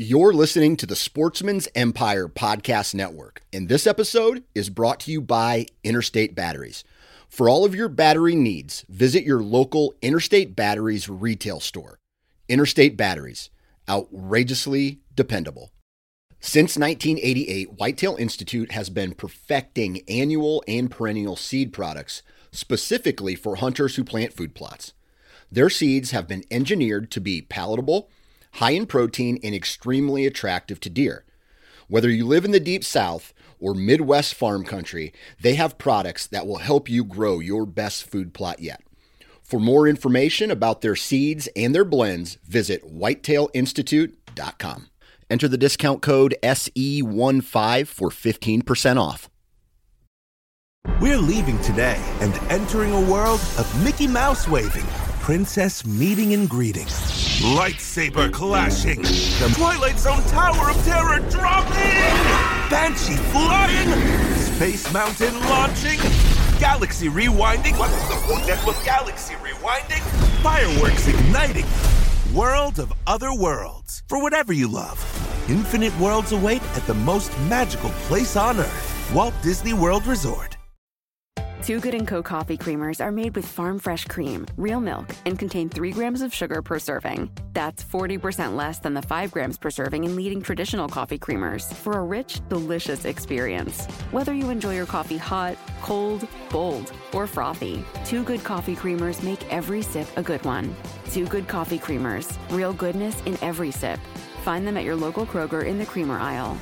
You're listening to the Sportsman's Empire Podcast Network, and this episode is brought to you by Interstate Batteries. For all of your battery needs, visit your local Interstate Batteries retail store. Interstate Batteries, outrageously dependable. Since 1988, Whitetail Institute has been perfecting annual and perennial seed products specifically for hunters who plant food plots. Their seeds have been engineered to be palatable, high in protein, and extremely attractive to deer. Whether you live in the Deep South or Midwest farm country, they have products that will help you grow your best food plot yet. For more information about their seeds and their blends, visit whitetailinstitute.com. Enter the discount code SE15 for 15% off. We're leaving today and entering a world of Mickey Mouse waving, princess meeting and greeting, lightsaber clashing, the Twilight Zone Tower of Terror dropping, Banshee flying, Space Mountain launching, Galaxy rewinding. What's the point with Galaxy rewinding? Fireworks igniting. World of other worlds. For whatever you love. Infinite worlds await at the most magical place on Earth. Walt Disney World Resort. Too Good & Co. coffee creamers are made with farm fresh cream, real milk, and contain 3 grams of sugar per serving. That's 40% less than the 5 grams per serving in leading traditional coffee creamers for a rich, delicious experience. Whether you enjoy your coffee hot, cold, bold, or frothy, Too Good coffee creamers make every sip a good one. Too Good coffee creamers, real goodness in every sip. Find them at your local Kroger in the creamer aisle.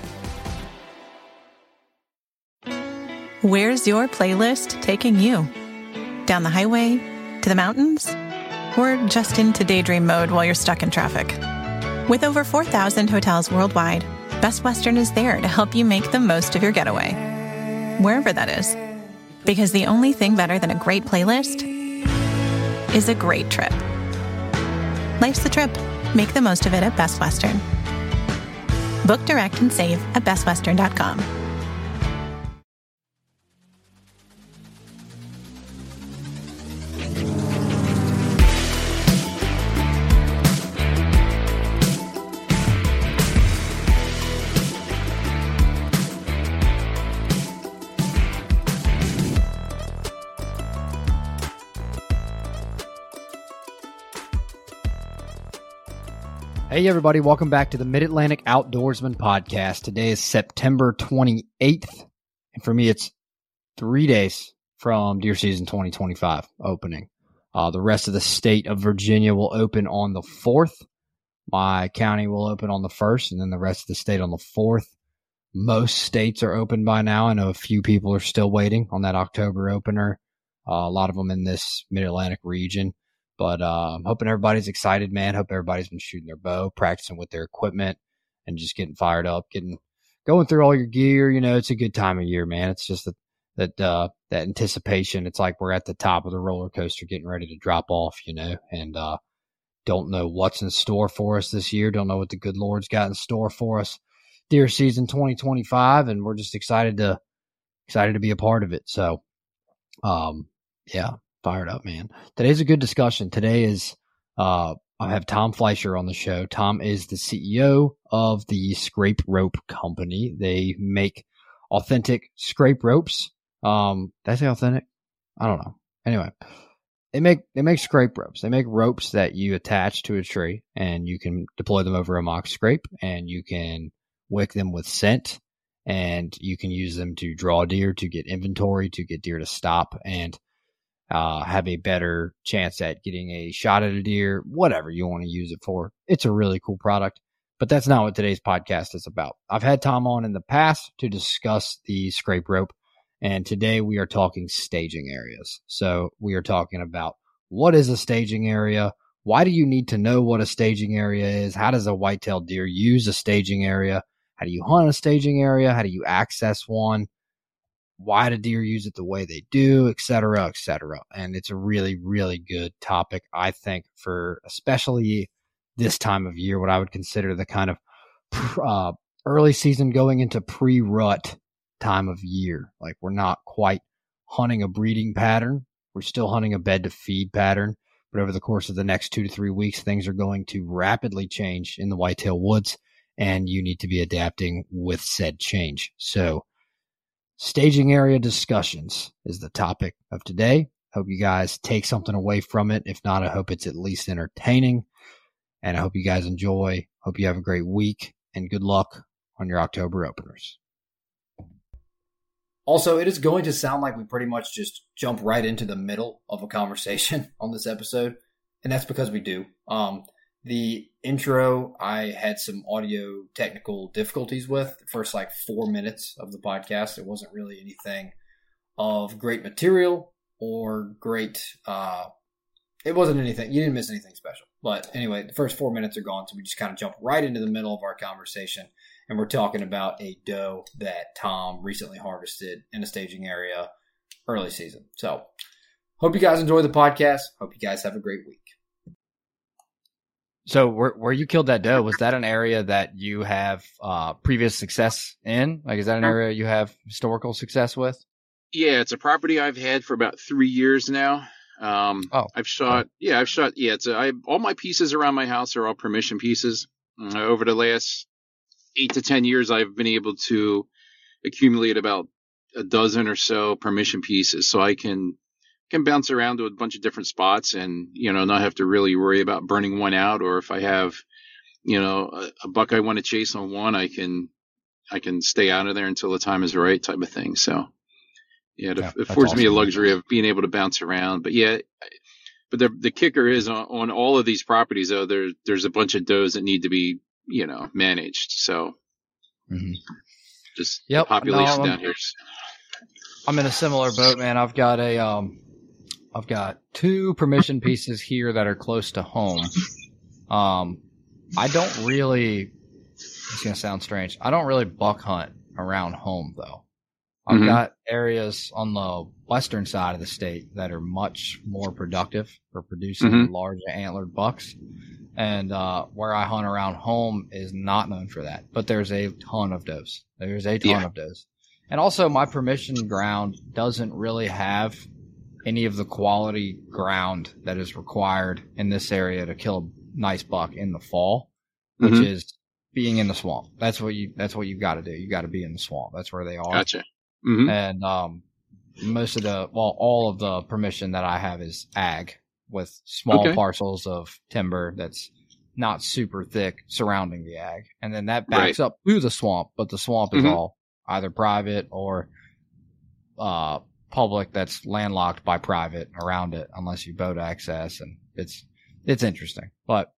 Where's your playlist taking you? Down the highway? To the mountains? Or just into daydream mode while you're stuck in traffic? With over 4,000 hotels worldwide, Best Western is there to help you make the most of your getaway. Wherever that is. Because the only thing better than a great playlist is a great trip. Life's the trip. Make the most of it at Best Western. Book direct and save at bestwestern.com. Hey everybody, welcome back to the Mid-Atlantic Outdoorsman Podcast. Today is September 28th, and for me it's 3 days from deer season 2025 opening. The rest of the state of Virginia will open on the 4th. My county will open on the 1st, and then the rest of the state on the 4th. Most states are open by now. I know a few people are still waiting on that October opener. A lot of them in this Mid-Atlantic region. But I'm hoping everybody's excited, man. Hope everybody's been shooting their bow, practicing with their equipment, and just getting fired up, going through all your gear. You know, it's a good time of year, man. It's just that anticipation. It's like we're at the top of the roller coaster getting ready to drop off, you know, and don't know what's in store for us this year. Don't know what the good Lord's got in store for us deer season 2025, and we're just excited to be a part of it. So, yeah. Fired up, man. Today's a good discussion. Today is, I have Tom Fleischer on the show. Tom is the CEO of the Scrape Rope Company. They make authentic scrape ropes. Did I say authentic? I don't know. Anyway, they make scrape ropes. They make ropes that you attach to a tree and you can deploy them over a mock scrape and you can wick them with scent and you can use them to draw deer, to get inventory, to get deer to stop and have a better chance at getting a shot at a deer, whatever you want to use it for. It's a really cool product, but that's not what today's podcast is about. I've had Tom on in the past to discuss the scrape rope, and today we are talking staging areas. So we are talking about what is a staging area? Why do you need to know what a staging area is? How does a whitetail deer use a staging area? How do you hunt a staging area? How do you access one? Why do deer use it the way they do, et cetera, et cetera. And it's a really, really good topic, I think, for especially this time of year, what I would consider the kind of early season going into pre-rut time of year. Like we're not quite hunting a breeding pattern. We're still hunting a bed to feed pattern. But over the course of the next 2 to 3 weeks, things are going to rapidly change in the whitetail woods. and you need to be adapting with said change. So staging area discussions is the topic of today. Hope you guys take something away from it. If not, I hope it's at least entertaining, and I hope you guys enjoy. Hope you have a great week, and good luck on your October openers. Also, it is going to sound like we pretty much just jump right into the middle of a conversation on this episode, and that's because we do. The intro, I had some audio technical difficulties with the first 4 minutes of the podcast. It wasn't really anything of great material or great, it wasn't anything, you didn't miss anything special. But anyway, the first 4 minutes are gone, so we just kind of jump right into the middle of our conversation. And we're talking about a doe that Tom recently harvested in a staging area early season. So hope you guys enjoy the podcast. Hope you guys have a great week. So where you killed that doe, was that an area that you have previous success in? Is that an area you have historical success with? Yeah, it's a property I've had for about 3 years now. I've shot. All my pieces around my house are all permission pieces. Over the last 8 to 10 years, I've been able to accumulate about a dozen or so permission pieces, so I can bounce around to a bunch of different spots and, not have to really worry about burning one out. Or if I have, a buck I want to chase on one, I can stay out of there until the time is right, type of thing. So yeah, it affords me a luxury of being able to bounce around. But yeah, the kicker is on all of these properties, though, there's a bunch of does that need to be, managed. So just the population down here. I'm in a similar boat, man. I've got I've got 2 permission pieces here that are close to home. I don't really, it's going to sound strange, I don't really buck hunt around home, though. I've got areas on the western side of the state that are much more productive for producing larger antlered bucks. And where I hunt around home is not known for that. But there's a ton of does. Of does. And also, my permission ground doesn't really have any of the quality ground that is required in this area to kill a nice buck in the fall, which is being in the swamp. That's what you've got to do. You got to be in the swamp. That's where they are. Gotcha. And all of the permission that I have is ag, with small parcels of timber that's not super thick surrounding the ag. And then that backs up to the swamp, but the swamp is all either private or public that's landlocked by private around it, unless you boat access. And it's interesting. But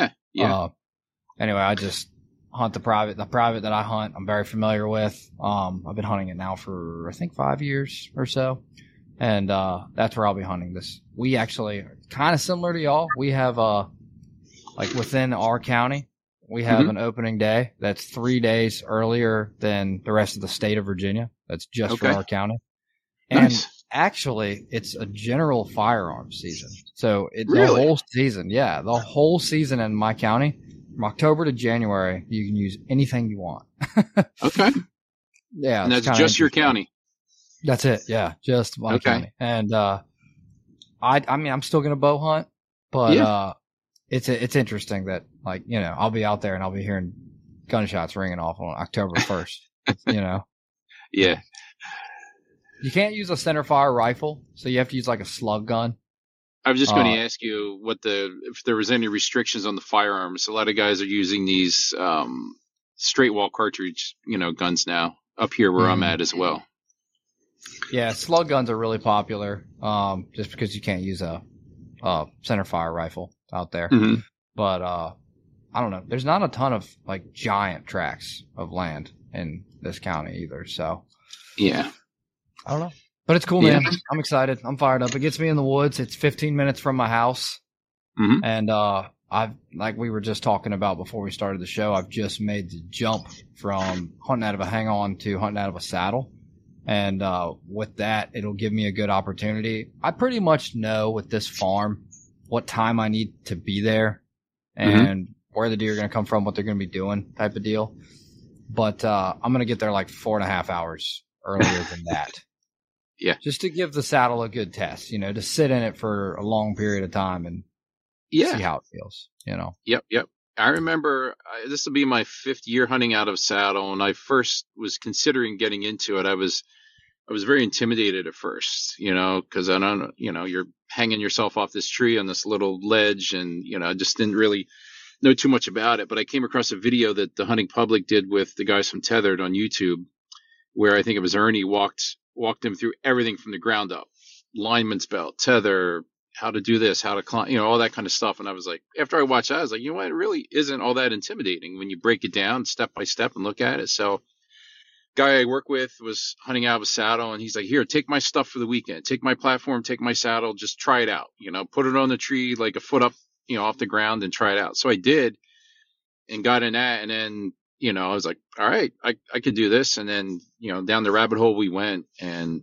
anyway, I just hunt the private that I hunt, I'm very familiar with. I've been hunting it now for, I think, 5 years or so. And that's where I'll be hunting this. We actually, kind of similar to y'all, we have, within our county, we have an opening day that's 3 days earlier than the rest of the state of Virginia. That's just for our county. And actually, it's a general firearms season. So the whole season in my county, from October to January, you can use anything you want. Okay. Yeah. And that's just your county. That's it. Yeah. Just my county. And, I'm still going to bow hunt, but, it's interesting that, I'll be out there and I'll be hearing gunshots ringing off on October 1st, Yeah. You can't use a centerfire rifle, so you have to use a slug gun. I was just going to ask you if there was any restrictions on the firearms. A lot of guys are using these, straight wall cartridge, guns now up here where I'm at as well. Yeah, slug guns are really popular, just because you can't use a centerfire rifle out there. But I don't know. There's not a ton of giant tracts of land in this county either. So yeah, I don't know. But it's cool, man. I'm excited. I'm fired up. It gets me in the woods. It's 15 minutes from my house, and I've we were just talking about before we started the show. I've just made the jump from hunting out of a hang-on to hunting out of a saddle. And with that, it'll give me a good opportunity. I pretty much know with this farm what time I need to be there and where the deer are going to come from, what they're going to be doing type of deal. But I'm going to get there 4.5 hours earlier than that. Yeah. Just to give the saddle a good test, to sit in it for a long period of time and see how it feels, Yep. I remember this will be my 5th year hunting out of saddle. And I first was considering getting into it. I was very intimidated at first, cause I don't, you're hanging yourself off this tree on this little ledge and, I just didn't really know too much about it. But I came across a video that the Hunting Public did with the guys from Tethered on YouTube, where I think it was Ernie walked him through everything from the ground up, lineman's belt, tether, how to do this, how to climb, all that kind of stuff. And I was like, after I watched that, I was like, it really isn't all that intimidating when you break it down step by step and look at it. So guy I work with was hunting out of a saddle, and he's like, here, take my stuff for the weekend, take my platform, take my saddle, just try it out, put it on the tree, like a foot up, off the ground and try it out. So I did and got in that. And then, I was like, all right, I could do this. And then, down the rabbit hole we went, and,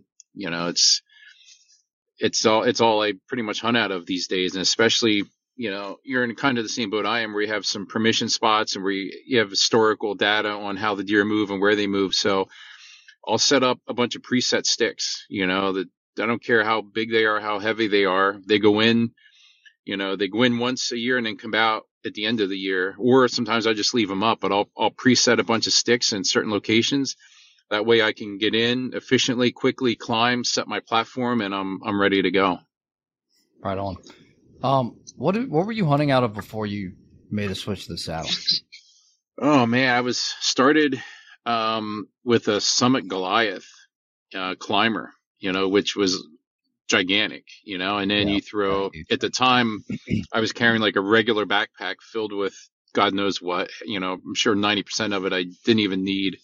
it's all I pretty much hunt out of these days. And especially, you're in kind of the same boat I am, where you have some permission spots and where you have historical data on how the deer move and where they move. So I'll set up a bunch of preset sticks, that I don't care how big they are, how heavy they are. They go in, they go in once a year and then come out at the end of the year. Or sometimes I just leave them up, but I'll preset a bunch of sticks in certain locations. That way I can get in efficiently, quickly climb, set my platform, and I'm ready to go. Right on. What were you hunting out of before you made a switch to the saddle? Oh man, I was started with a Summit Goliath climber, which was gigantic, and then you throw, at the time I was carrying like a regular backpack filled with God knows what, I'm sure 90% of it I didn't even need.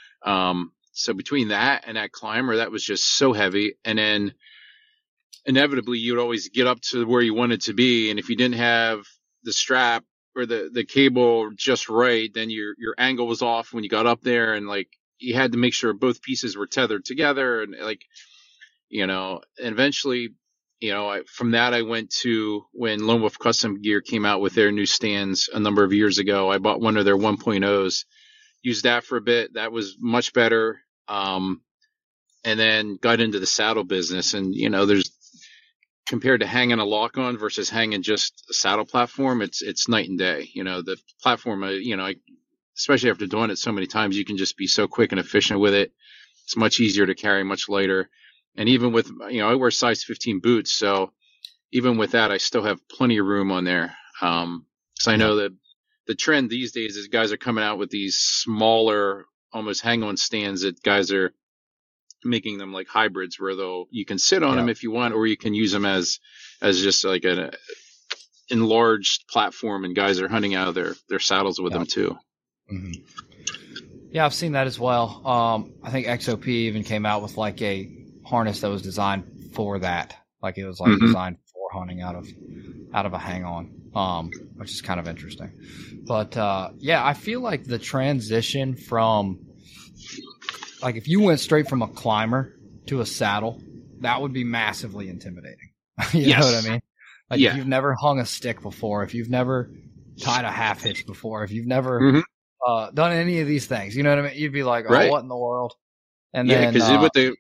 So between that and that climber, that was just so heavy. And then inevitably you would always get up to where you wanted to be. And if you didn't have the strap or the cable just right, then your angle was off when you got up there. And like, you had to make sure both pieces were tethered together. And like, and eventually, from that I went to when Lone Wolf Custom Gear came out with their new stands a number of years ago. I bought one of their 1.0s. Used that for a bit. That was much better. And then got into the saddle business. And, there's, compared to hanging a lock on versus hanging just a saddle platform, it's night and day. The platform, especially after doing it so many times, you can just be so quick and efficient with it. It's much easier to carry, much lighter. And even with, I wear size 15 boots. So even with that, I still have plenty of room on there. So I know that the trend these days is guys are coming out with these smaller, almost hang-on stands that guys are making them like hybrids where you can sit on them if you want, or you can use them as just like an enlarged platform, and guys are hunting out of their saddles with them too. Mm-hmm. Yeah, I've seen that as well. I think XOP even came out with like a harness that was designed for that. Like it was like designed for hunting out of a hang-on, which is kind of interesting. But I feel like the transition from, like, if you went straight from a climber to a saddle, that would be massively intimidating. You know what I mean? Like if you've never hung a stick before, if you've never tied a half hitch before, if you've never done any of these things, you know what I mean? You'd be like, oh, what in the world? And then because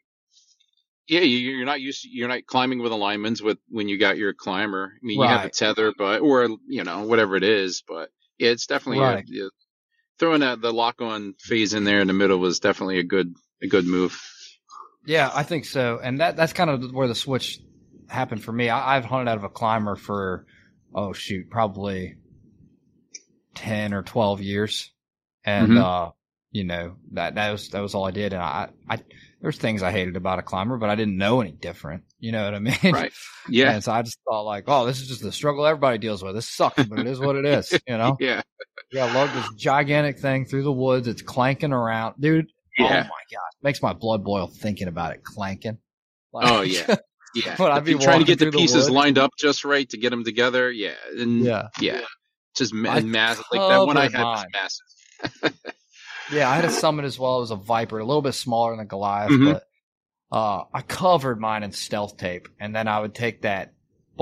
you're not climbing with alignments when you got your climber. I mean, you have a tether, or whatever it is, but yeah, it's definitely throwing the lock-on phase in there in the middle was definitely a good move. Yeah, I think so, and that's kind of where the switch happened for me. I've hunted out of a climber for probably 10 or 12 years, and that was all I did. And I there's things I hated about a climber, but I didn't know any different. You know what I mean? Right. Yeah. And so I just thought like, oh, this is just the struggle everybody deals with. This sucks, but it is what it is. Yeah. Yeah. I love this gigantic thing through the woods. It's clanking around, dude. Yeah. Oh my gosh, makes my blood boil thinking about it clanking. Like, oh yeah. Yeah. I'd be trying to get the pieces lined up just right to get them together. Yeah. And just massive. Like that one I had was massive. Yeah, I had a Summit as well. It was a Viper, a little bit smaller than the Goliath, but I covered mine in stealth tape, and then I would take that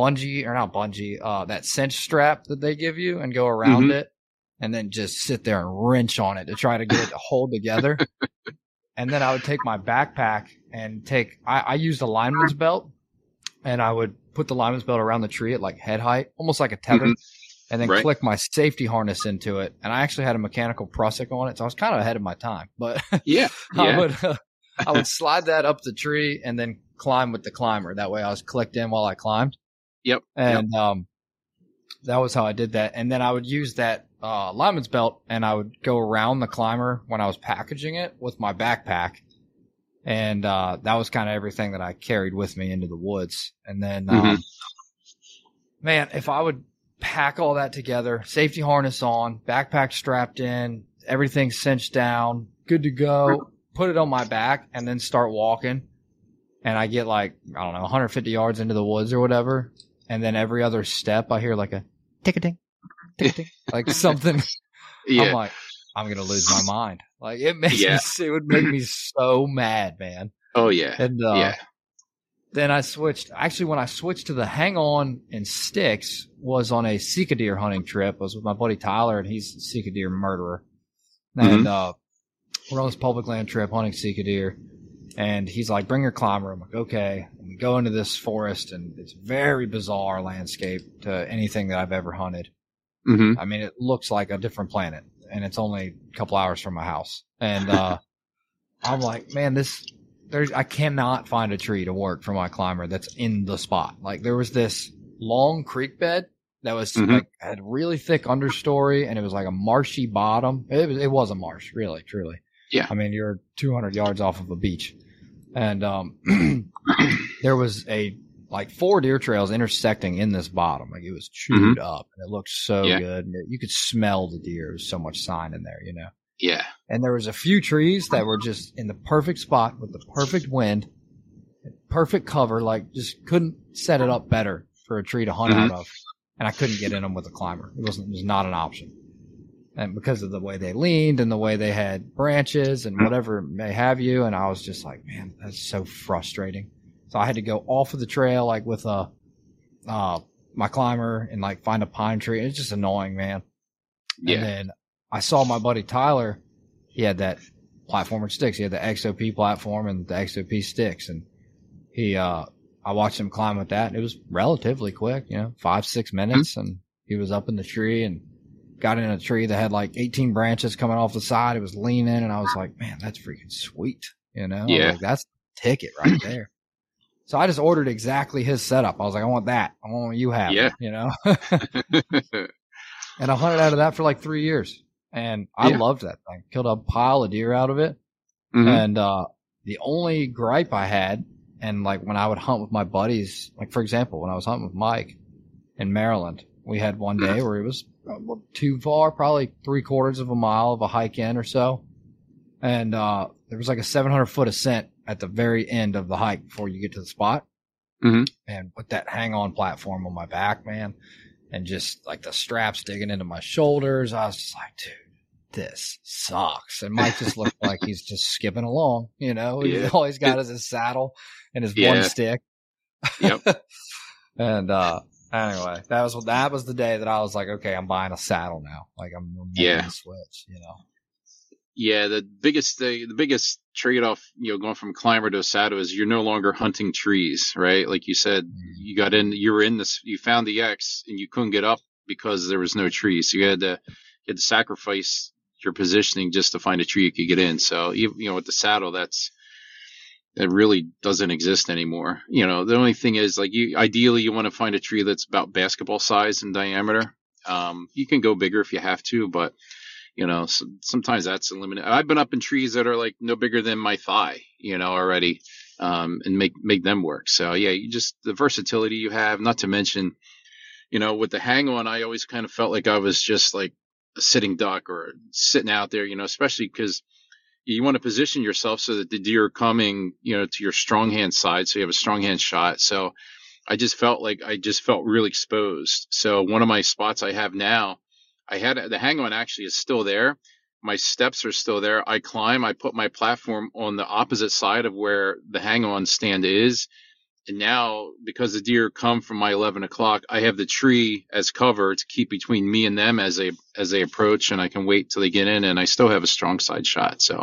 that cinch strap that they give you and go around it, and then just sit there and wrench on it to try to get it to hold together. And then I would take my backpack and I used a lineman's belt, and I would put the lineman's belt around the tree at like head height, almost like a tether. and then click my safety harness into it. And I actually had a mechanical prusik on it, so I was kind of ahead of my time. But I would slide that up the tree and then climb with the climber. That way I was clicked in while I climbed. Yep. And that was how I did that. And then I would use that lineman's belt, and I would go around the climber when I was packaging it with my backpack. And that was kind of everything that I carried with me into the woods. And then, man, if I would pack all that together, safety harness on, backpack strapped in, everything cinched down, good to go, put it on my back, and then start walking. And I get 150 yards into the woods or whatever. And then every other step I hear like a tick-a-ting, tick-a-ting, like something. Yeah. I'm like, I'm going to lose my mind. Like it would make me so mad, man. Oh yeah. And then I switched. Actually, when I switched to the hang on and sticks was on a Sika deer hunting trip. I was with my buddy Tyler, and he's a Sika deer murderer. And we're on this public land trip hunting Sika deer. And he's like, bring your climber. I'm like, okay. And we go into this forest, and it's a very bizarre landscape to anything that I've ever hunted. I mean, it looks like a different planet, and it's only a couple hours from my house. And I'm like, man, I cannot find a tree to work for my climber that's in the spot. Like there was this long creek bed that was had really thick understory, and it was like a marshy bottom. It was a marsh, really, truly. Yeah. I mean, you're 200 yards off of a beach. And there was 4 deer trails intersecting in this bottom. Like it was chewed up, and it looked so good. And you could smell the deer. There was so much sign in there, you know? Yeah. And there was a few trees that were just in the perfect spot with the perfect wind, perfect cover, like just couldn't set it up better for a tree to hunt out of. And I couldn't get in them with a climber. It was not an option. And because of the way they leaned and the way they had branches and whatever may have you. And I was just like, man, that's so frustrating. So I had to go off of the trail, like with my climber, and like find a pine tree. It's just annoying, man. Yeah. And then I saw my buddy Tyler. He had that platform and sticks. He had the XOP platform and the XOP sticks. And I watched him climb with that. And it was relatively quick, 5-6 minutes. And he was up in the tree and got in a tree that had like 18 branches coming off the side. It was leaning, and I was like, man, that's freaking sweet. Yeah. Like, that's the ticket right there. So I just ordered exactly his setup. I was like, I want that. I want what you have. Yeah. And I hunted out of that for like 3 years. And I loved that thing. Killed a pile of deer out of it. And the only gripe I had, and like when I would hunt with my buddies, like for example, when I was hunting with Mike in Maryland, we had one day where it was too far, probably 3/4 of a mile of a hike in or so. And there was like a 700-foot ascent at the very end of the hike before you get to the spot. And with that hang-on platform on my back, man, and just like the straps digging into my shoulders, I was just like, dude, this sucks. And Mike just looked like he's just skipping along, all he's got is his saddle and his one stick. Yep. And anyway, that was the day that I was like, okay, I'm buying a saddle now. Like I'm making the switch, Yeah, the biggest trade-off, going from climber to a saddle is you're no longer hunting trees, right? Like you said, you found the X and you couldn't get up because there was no trees. So you had to sacrifice your positioning just to find a tree you could get in. So with the saddle, that really doesn't exist anymore. The only thing is like ideally you want to find a tree that's about basketball size in diameter. You can go bigger if you have to, but sometimes that's a limit. I've been up in trees that are like no bigger than my thigh, already, and make them work. So yeah, the versatility you have, not to mention, with the hang on, I always kind of felt like I was just like a sitting duck or sitting out there, especially because you want to position yourself so that the deer are coming, to your strong hand side. So you have a strong hand shot. So I just felt really exposed. So one of my spots I have now, the hang on actually is still there. My steps are still there. I climb, I put my platform on the opposite side of where the hang on stand is. And now, because the deer come from my 11 o'clock, I have the tree as cover to keep between me and them as they approach, and I can wait till they get in, and I still have a strong side shot. So,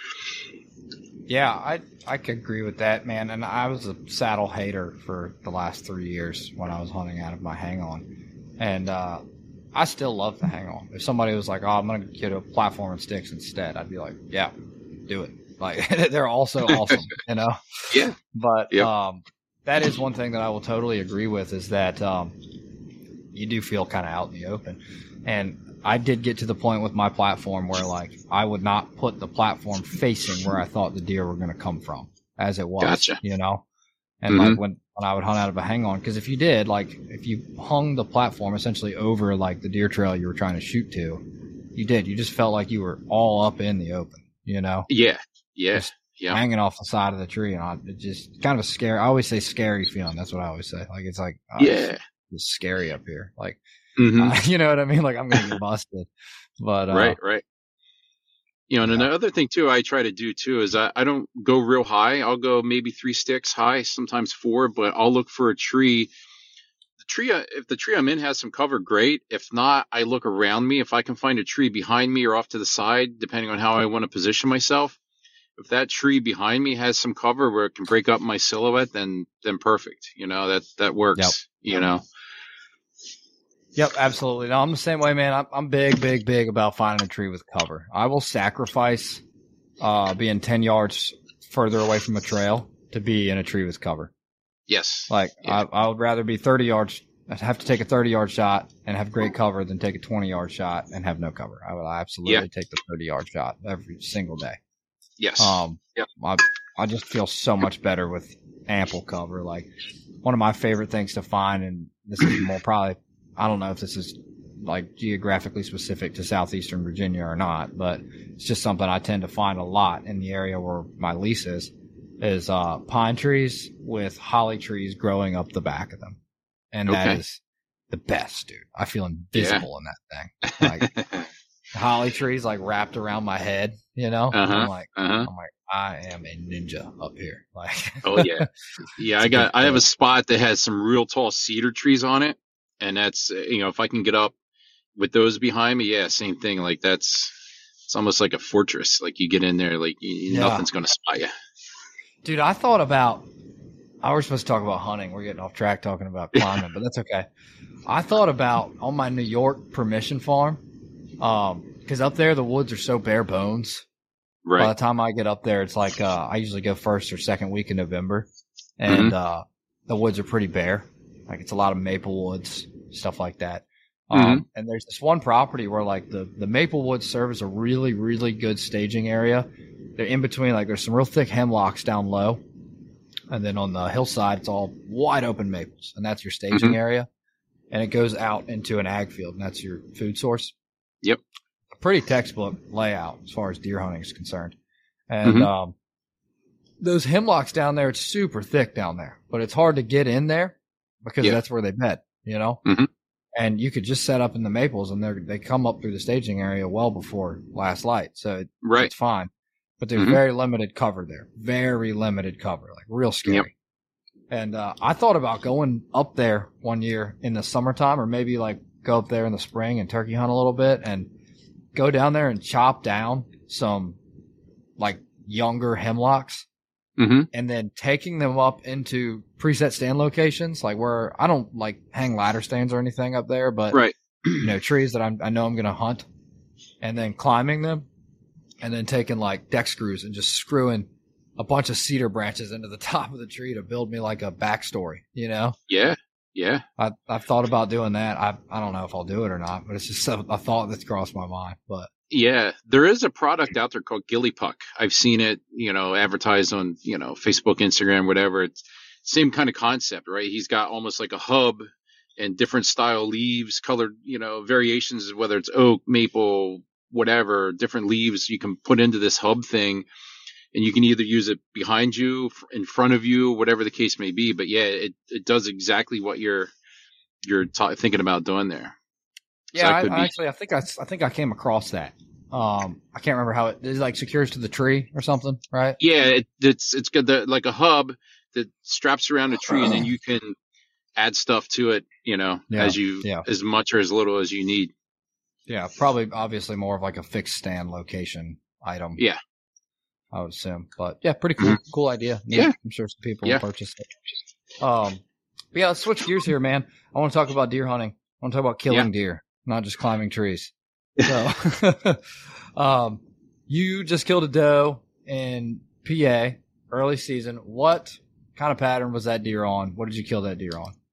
yeah, I could agree with that, man. And I was a saddle hater for the last 3 years when I was hunting out of my hang on, and I still love the hang on. If somebody was like, "Oh, I'm gonna get a platform and sticks instead," I'd be like, "Yeah, do it." Like they're also awesome, you know. Yeah. But that is one thing that I will totally agree with is that you do feel kind of out in the open, and I did get to the point with my platform where, like, I would not put the platform facing where I thought the deer were going to come from as it was, Gotcha. you know? And, like, when I would hunt out of a hang-on, because if you did, like, if you hung the platform essentially over, like, the deer trail you were trying to shoot to, you just felt like you were all up in the open, you know? Yeah. Just hanging off the side of the tree. And it just kind of a scary, I always say scary feeling. That's what I always say. Like, it's like, it's scary up here. Like, you know what I mean? Like, I'm going to get busted. But right. You know, and another thing too, I try to do too is I don't go real high. I'll go maybe 3 sticks high, sometimes 4, but I'll look for a tree. If the tree I'm in has some cover, great. If not, I look around me. If I can find a tree behind me or off to the side, depending on how I want to position myself. If that tree behind me has some cover where it can break up my silhouette, then perfect. You know, that works. You know. Yep, absolutely. No, I'm the same way, man. I'm big about finding a tree with cover. I will sacrifice being 10 yards further away from a trail to be in a tree with cover. Yes. Like, I would rather be 30 yards, I'd have to take a 30-yard shot and have great cover than take a 20-yard shot and have no cover. I would absolutely take the 30-yard shot every single day. Yes. I just feel so much better with ample cover. Like, one of my favorite things to find, and this is more probably, I don't know if this is like geographically specific to southeastern Virginia or not, but it's just something I tend to find a lot in the area where my lease is pine trees with holly trees growing up the back of them. And that is the best, dude. I feel invisible in that thing. Like, holly trees like wrapped around my head, you know? I'm like, I am a ninja up here. Like, oh yeah. Yeah. I have a spot that has some real tall cedar trees on it. And that's, you know, if I can get up with those behind me, same thing. Like, it's almost like a fortress. Like, you get in there, like, nothing's going to spot you. Dude, I thought about, I was supposed to talk about hunting. We're getting off track talking about climbing, but that's okay. I thought about on my New York permission farm, because up there the woods are so bare bones. Right. By the time I get up there, it's like I usually go first or second week in November, and the woods are pretty bare. Like, it's a lot of maple woods, stuff like that. And there's this one property where, like, the maple woods serve as a really, really good staging area. They're in between, like, there's some real thick hemlocks down low. And then on the hillside, it's all wide open maples. And that's your staging area. And it goes out into an ag field, and that's your food source. Yep. A pretty textbook layout as far as deer hunting is concerned. And those hemlocks down there, it's super thick down there. But it's hard to get in there because that's where they bed, you know? And you could just set up in the maples, and they come up through the staging area well before last light. So it's fine. But there's very limited cover there. Very limited cover. Like, real scary. Yep. And I thought about going up there one year in the summertime, or maybe, like, go up there in the spring and turkey hunt a little bit and go down there and chop down some, like, younger hemlocks. And then taking them up into preset stand locations, like where I don't like hang ladder stands or anything up there, but you know, trees that I know I'm going to hunt, and then climbing them, and then taking like deck screws and just screwing a bunch of cedar branches into the top of the tree to build me like a backstory, you know? Yeah. I've thought about doing that. I don't know if I'll do it or not, but it's just a thought that's crossed my mind. But yeah, there is a product out there called Gilly Puck. I've seen it, you know, advertised on, you know, Facebook, Instagram, whatever. It's same kind of concept, right? He's got almost like a hub and different style leaves, colored, you know, variations, whether it's oak, maple, whatever, different leaves you can put into this hub thing. And you can either use it behind you, in front of you, whatever the case may be. But yeah, it does exactly what you're thinking about doing there. Yeah, so I think I came across that. I can't remember how it like secures to the tree or something, right? Yeah, it's got like a hub that straps around a tree, and then you can add stuff to it, you know, as much or as little as you need. Yeah, probably obviously more of like a fixed stand location item. Yeah, I would assume, but yeah, pretty cool, cool idea. Yeah, I'm sure some people will purchase it. But yeah, let's switch gears here, man. I want to talk about deer hunting. I want to talk about killing deer. not just climbing trees. So, you just killed a doe in PA early season. What kind of pattern was that deer on? What did you kill that deer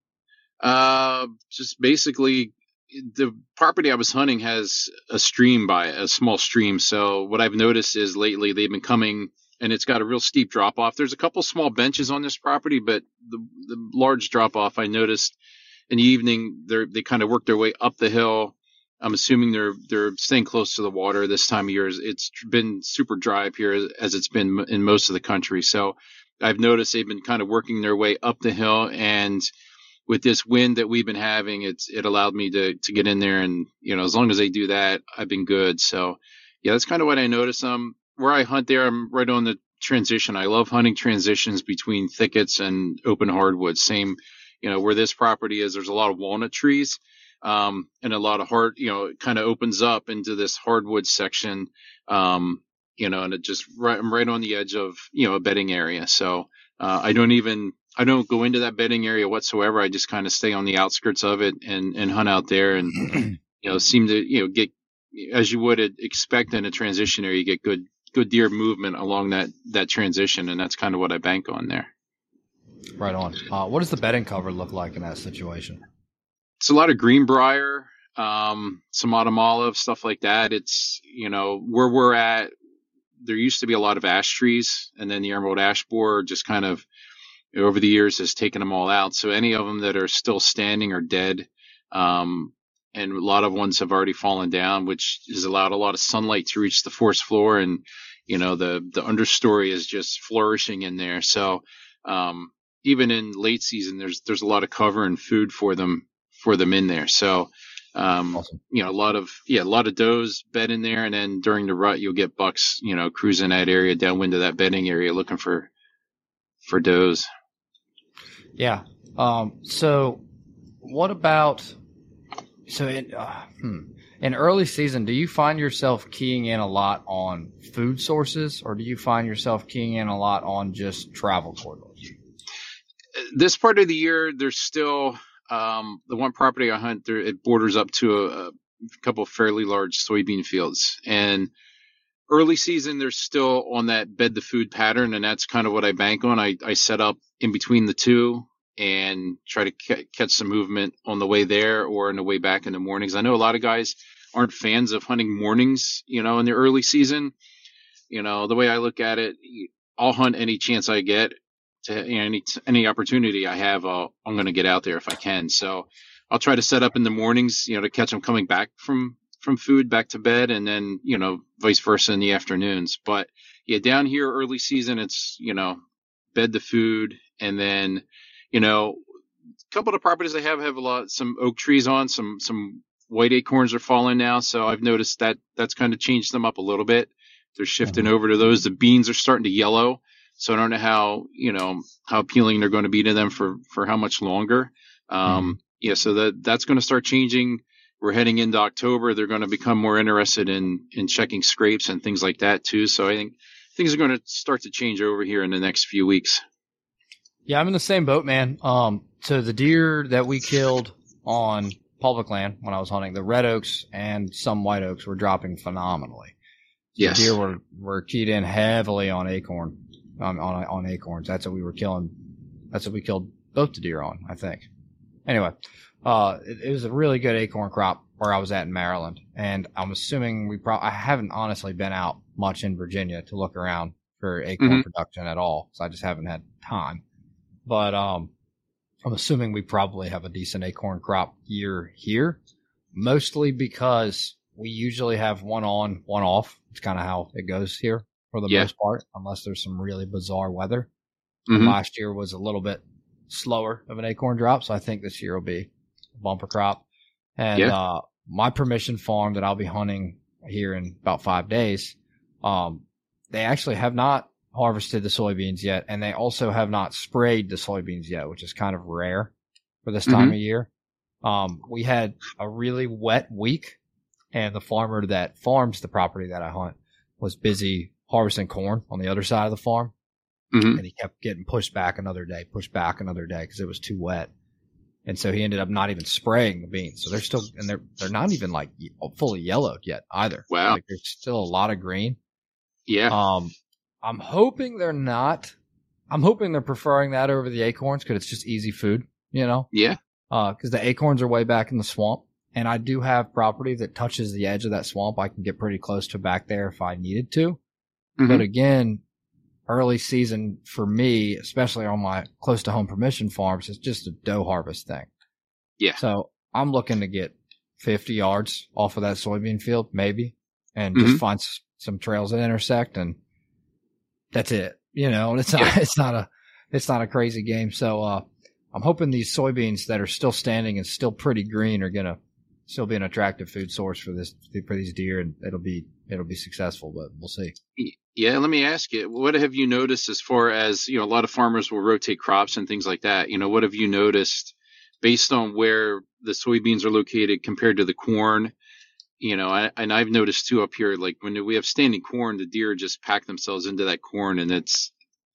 on? Just basically the property I was hunting has a stream by it, a small stream. So what I've noticed is lately they've been coming and it's got a real steep drop off. There's a couple small benches on this property, but the large drop off I noticed in the evening, they kind of work their way up the hill. I'm assuming they're staying close to the water this time of year. It's been super dry up here as it's been in most of the country. So I've noticed they've been kind of working their way up the hill, and with this wind that we've been having, it allowed me to get in there, and as long as they do that, I've been good. So yeah, that's kind of what I noticed. Where I hunt there, I'm right on the transition. I love hunting transitions between thickets and open hardwoods. Same, where this property is, there's a lot of walnut trees. And a lot of it kind of opens up into this hardwood section, and it just I'm right on the edge of, a bedding area. So, I don't go into that bedding area whatsoever. I just kind of stay on the outskirts of it and hunt out there and, seem to, get, as you would expect in a transition area, you get good deer movement along that transition. And that's kind of what I bank on there. Right on. What does the bedding cover look like in that situation? It's a lot of greenbrier, some autumn olive, stuff like that. It's, where we're at, there used to be a lot of ash trees, and then the emerald ash borer just kind of over the years has taken them all out. So any of them that are still standing are dead. And a lot of ones have already fallen down, which has allowed a lot of sunlight to reach the forest floor. And, the understory is just flourishing in there. So, even in late season, there's a lot of cover and food for them in there. So, awesome. A lot of does bed in there. And then during the rut, you'll get bucks, cruising that area downwind of that bedding area, looking for does. Yeah. So what about, in early season, do you find yourself keying in a lot on food sources, or do you find yourself keying in a lot on just travel corridors? This part of the year, there's still, the one property I hunt there, it borders up to a couple of fairly large soybean fields, and early season, they're still on that bed the food pattern. And that's kind of what I bank on. I set up in between the two and try to catch some movement on the way there or on the way back in the mornings. I know a lot of guys aren't fans of hunting mornings, in the early season. The way I look at it, I'll hunt any chance I get. To any opportunity I have, I'm going to get out there if I can. So I'll try to set up in the mornings, to catch them coming back from food back to bed, and then, vice versa in the afternoons. But yeah, down here early season, it's, bed the food. And then, a couple of the properties I have some oak trees on, some white acorns are falling now. So I've noticed that's kind of changed them up a little bit. They're shifting over to those. The beans are starting to yellow. So I don't know how appealing they're going to be to them for how much longer. So that's going to start changing. We're heading into October. They're going to become more interested in checking scrapes and things like that too. So I think things are going to start to change over here in the next few weeks. Yeah, I'm in the same boat, man. So the deer that we killed on public land when I was hunting, the red oaks and some white oaks were dropping phenomenally. Yes. The deer were keyed in heavily on acorn. On acorns. That's what we were killing. That's what we killed both the deer on, I think. Anyway, it was a really good acorn crop where I was at in Maryland. And I'm assuming I haven't honestly been out much in Virginia to look around for acorn production at all. So I just haven't had time. But, I'm assuming we probably have a decent acorn crop year here, mostly because we usually have one on, one off. It's kind of how it goes here. For the most part, unless there's some really bizarre weather. Last year was a little bit slower of an acorn drop, so I think this year will be a bumper crop. And my permission farm that I'll be hunting here in about 5 days, they actually have not harvested the soybeans yet, and they also have not sprayed the soybeans yet, which is kind of rare for this time of year. We had a really wet week, and the farmer that farms the property that I hunt was busy harvesting corn on the other side of the farm. And he kept getting pushed back another day because it was too wet. And so he ended up not even spraying the beans. So they're still, and they're not even like fully yellowed yet either. Wow. Like there's still a lot of green. Yeah. I'm hoping they're not. I'm hoping they're preferring that over the acorns because it's just easy food, you know? Yeah. Because the acorns are way back in the swamp. And I do have property that touches the edge of that swamp. I can get pretty close to back there if I needed to. Mm-hmm. But again, early season for me, especially on my close to home permission farms, is just a doe harvest thing. Yeah. So I'm looking to get 50 yards off of that soybean field, maybe, and just find some trails that intersect, and that's it. You know, and it's not a crazy game. So I'm hoping these soybeans that are still standing and still pretty green are gonna still be an attractive food source for these deer, and it'll be successful, but we'll see. Yeah, let me ask you, what have you noticed as far as, you know, a lot of farmers will rotate crops and things like that. You know, what have you noticed based on where the soybeans are located compared to the corn? You know, and I've noticed too up here, like when we have standing corn, the deer just pack themselves into that corn, and it's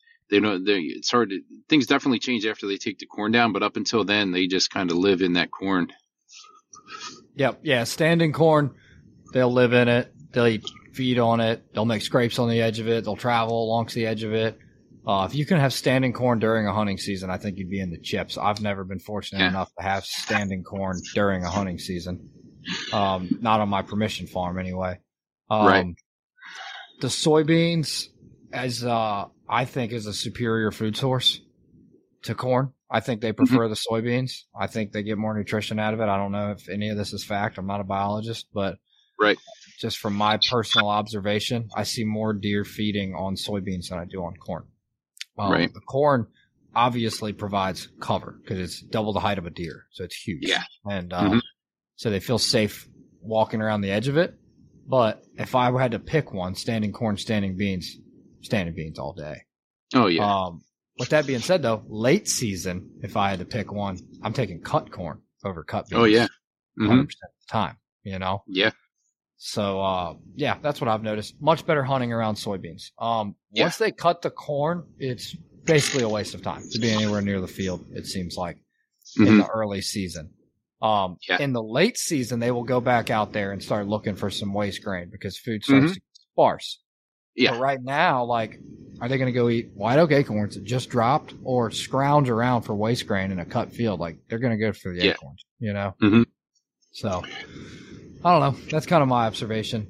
hard to, things definitely change after they take the corn down, but up until then, they just kind of live in that corn. Yep. Yeah. Standing corn, they'll live in it. They'll feed on it. They'll make scrapes on the edge of it. They'll travel along the edge of it. If you can have standing corn during a hunting season, I think you'd be in the chips. I've never been fortunate enough to have standing corn during a hunting season. Not on my permission farm anyway. Right. The soybeans, as I think, is a superior food source to corn. I think they prefer the soybeans. I think they get more nutrition out of it. I don't know if any of this is fact. I'm not a biologist, but just from my personal observation, I see more deer feeding on soybeans than I do on corn. The corn obviously provides cover because it's double the height of a deer, so it's huge. Yeah. And so they feel safe walking around the edge of it. But if I had to pick one, standing corn, standing beans all day. Oh, yeah. With that being said, though, late season, if I had to pick one, I'm taking cut corn over cut beans. Oh, yeah. 100% of the time, you know? Yeah. So, that's what I've noticed. Much better hunting around soybeans. Once they cut the corn, it's basically a waste of time to be anywhere near the field, it seems like, in the early season. In the late season, they will go back out there and start looking for some waste grain because food starts to get sparse. Yeah. But right now, like, are they going to go eat white oak acorns that just dropped or scrounge around for waste grain in a cut field? Like, they're going to go for the acorns, you know? Mm-hmm. So, I don't know. That's kind of my observation.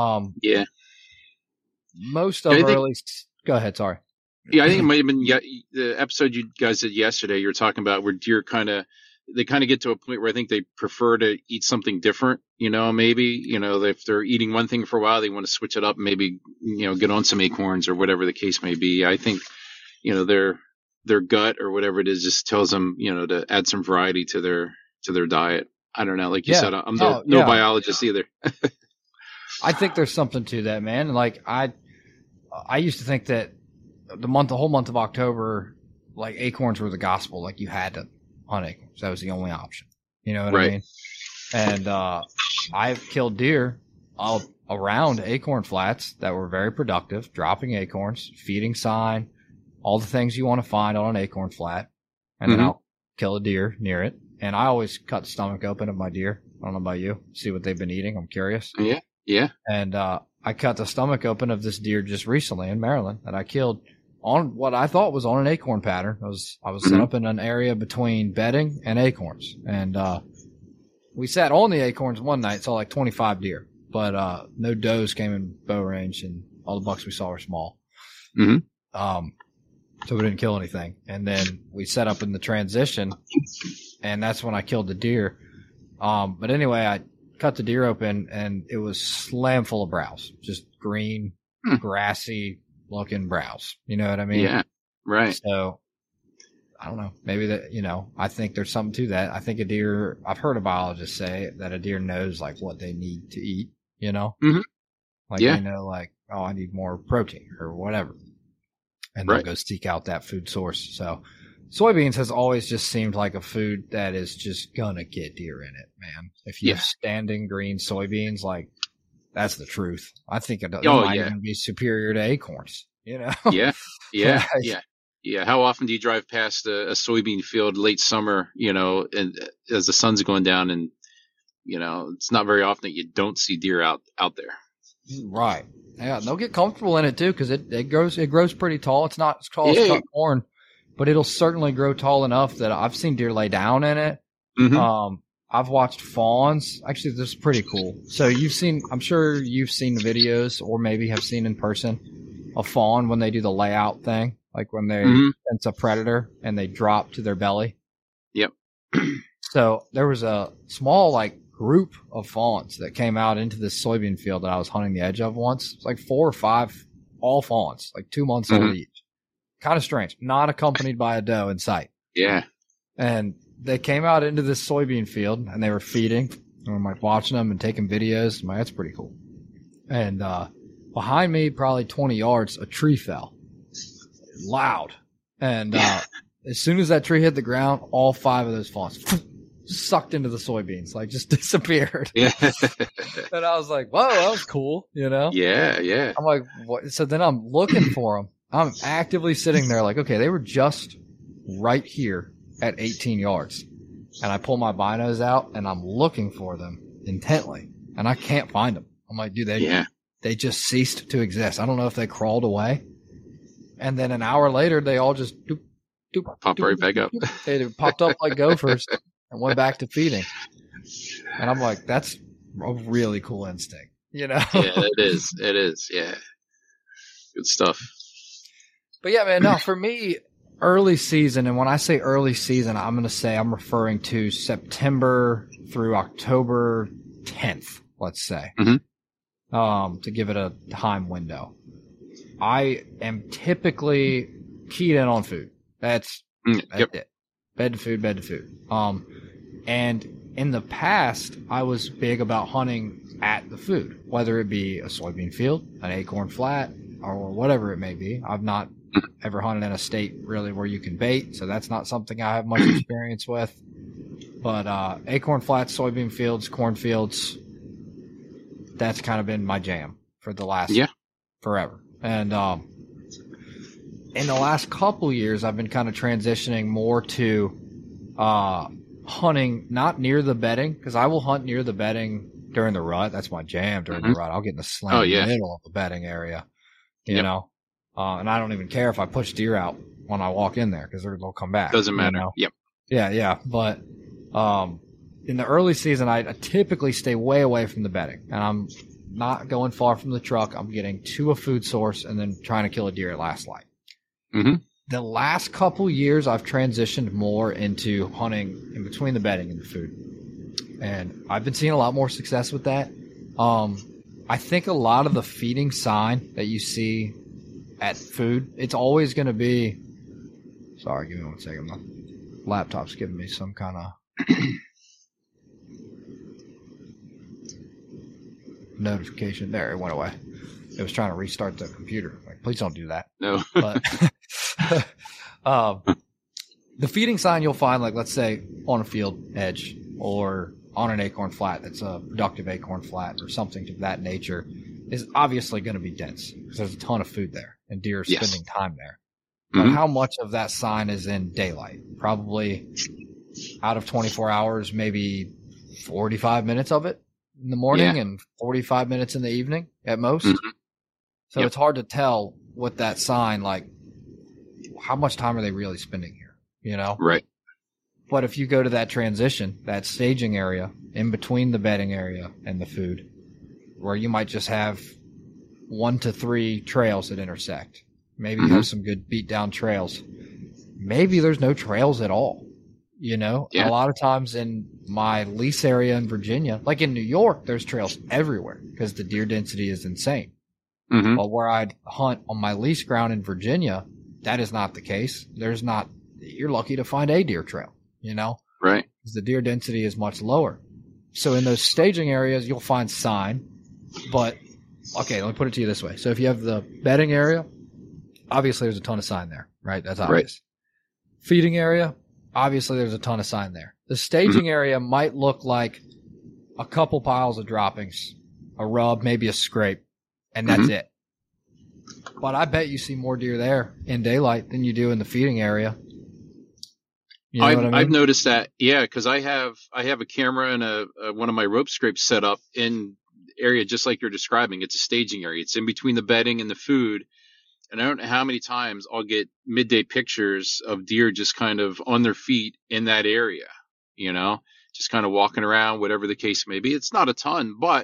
Most of early... Go ahead, sorry. Yeah, I think it might have been the episode you guys did yesterday. You were talking about where deer they kind of get to a point where I think they prefer to eat something different, you know, maybe, you know, if they're eating one thing for a while, they want to switch it up and maybe, you know, get on some acorns or whatever the case may be. I think, you know, their gut or whatever it is just tells them, you know, to add some variety to their diet. I don't know. Like you said, I'm no biologist either. I think there's something to that, man. Like I used to think that the whole month of October, like acorns were the gospel. Like you had to hunt acorns. That was the only option. You know what I mean? And I've killed deer all around acorn flats that were very productive, dropping acorns, feeding sign, all the things you want to find on an acorn flat. And then I'll kill a deer near it. And I always cut the stomach open of my deer. I don't know about you. See what they've been eating. I'm curious. Yeah. Yeah. And I cut the stomach open of this deer just recently in Maryland that I killed on what I thought was on an acorn pattern. I was set up in an area between bedding and acorns. And we sat on the acorns one night, saw like 25 deer. But no does came in bow range, and all the bucks we saw were small. So we didn't kill anything. And then we set up in the transition, and that's when I killed the deer. But anyway, I cut the deer open, and it was slam full of browse, just green, grassy looking browse. You know what I mean? Yeah, right. So I don't know. Maybe that, you know, I think there's something to that. I think I've heard a biologist say that a deer knows like what they need to eat, you know? Like, they know like, oh, I need more protein or whatever. And they'll go seek out that food source. So soybeans has always just seemed like a food that is just gonna get deer in it, man. If you have standing green soybeans, like that's the truth. I think it might even be superior to acorns, you know? Yeah. Yeah. How often do you drive past a soybean field late summer, and as the sun's going down, and, it's not very often that you don't see deer out there. Right. Yeah. They'll get comfortable in it too, because it grows pretty tall. It's not as tall as cut corn, but it'll certainly grow tall enough that I've seen deer lay down in it. Mm-hmm. I've watched fawns. Actually, this is pretty cool. So I'm sure you've seen videos or maybe have seen in person a fawn when they do the layout thing, like when they sense a predator and they drop to their belly. Yep. So there was a small group of fawns that came out into this soybean field that I was hunting the edge of once. It's like 4 or 5, all fawns, 2 months old each. Kind of strange. Not accompanied by a doe in sight. Yeah. And they came out into this soybean field and they were feeding. And I'm watching them and taking videos. I'm that's pretty cool. And behind me, probably 20 yards, a tree fell. Loud. And as soon as that tree hit the ground, all 5 of those fawns sucked into the soybeans, just disappeared. Yeah. And I was like, whoa, that was cool, Yeah, yeah. I'm like, what? So then I'm looking for them. I'm actively sitting there okay, they were just right here at 18 yards. And I pull my binos out and I'm looking for them intently and I can't find them. I'm like, dude, they just ceased to exist. I don't know if they crawled away. And then an hour later, they all just pop right back up. They popped up like gophers and went back to feeding. And I'm like, that's a really cool instinct, Yeah, it is. It is. Yeah. Good stuff. But yeah, man, no, for me, early season, and when I say early season, I'm going to say I'm referring to September through October 10th, let's say, to give it a time window. I am typically keyed in on food. That's it. Bed to food. And in the past, I was big about hunting at the food, whether it be a soybean field, an acorn flat, or whatever it may be. I've not ever hunted in a state really where you can bait, so that's not something I have much experience with. But acorn flats, soybean fields, cornfields, that's kind of been my jam for the last forever. And in the last couple years, I've been kind of transitioning more to hunting not near the bedding, because I will hunt near the bedding during the rut. That's my jam during the rut. I'll get in the slam in the middle of the bedding area, you know. And I don't even care if I push deer out when I walk in there, because they'll come back. Doesn't matter. Yep. Yeah. But in the early season, I typically stay way away from the bedding, and I'm not going far from the truck. I'm getting to a food source and then trying to kill a deer at last light. The last couple years, I've transitioned more into hunting in between the bedding and the food, and I've been seeing a lot more success with that. I think a lot of the feeding sign that you see at food, it's always going to be. Sorry, give me 1 second. My laptop's giving me some kind of notification. There, it went away. It was trying to restart the computer. Please don't do that. No. But the feeding sign you'll find, let's say on a field edge or on an acorn flat that's a productive acorn flat or something to that nature, is obviously going to be dense because there's a ton of food there and deer are spending time there. But how much of that sign is in daylight? Probably out of 24 hours, maybe 45 minutes of it in the morning and 45 minutes in the evening at most. So it's hard to tell with that sign, how much time are they really spending here, Right. But if you go to that transition, that staging area in between the bedding area and the food, where you might just have 1 to 3 trails that intersect. Maybe you have some good beat down trails. Maybe there's no trails at all. A lot of times in my lease area in Virginia, like in New York, there's trails everywhere because the deer density is insane. But where I'd hunt on my lease ground in Virginia, that is not the case. You're lucky to find a deer trail, Right. Because the deer density is much lower. So in those staging areas, you'll find sign. But, okay, let me put it to you this way. So if you have the bedding area, obviously there's a ton of sign there, right? That's obvious. Right. Feeding area, obviously there's a ton of sign there. The staging area might look like a couple piles of droppings, a rub, maybe a scrape, and that's it. But I bet you see more deer there in daylight than you do in the feeding area. You know what I mean? I've noticed that, yeah, because I have a camera and one of my rope scrapes set up in area just like you're describing. It's a staging area. It's in between the bedding and the food. And I don't know how many times I'll get midday pictures of deer just kind of on their feet in that area, you know, just kind of walking around, whatever the case may be. It's not a ton, but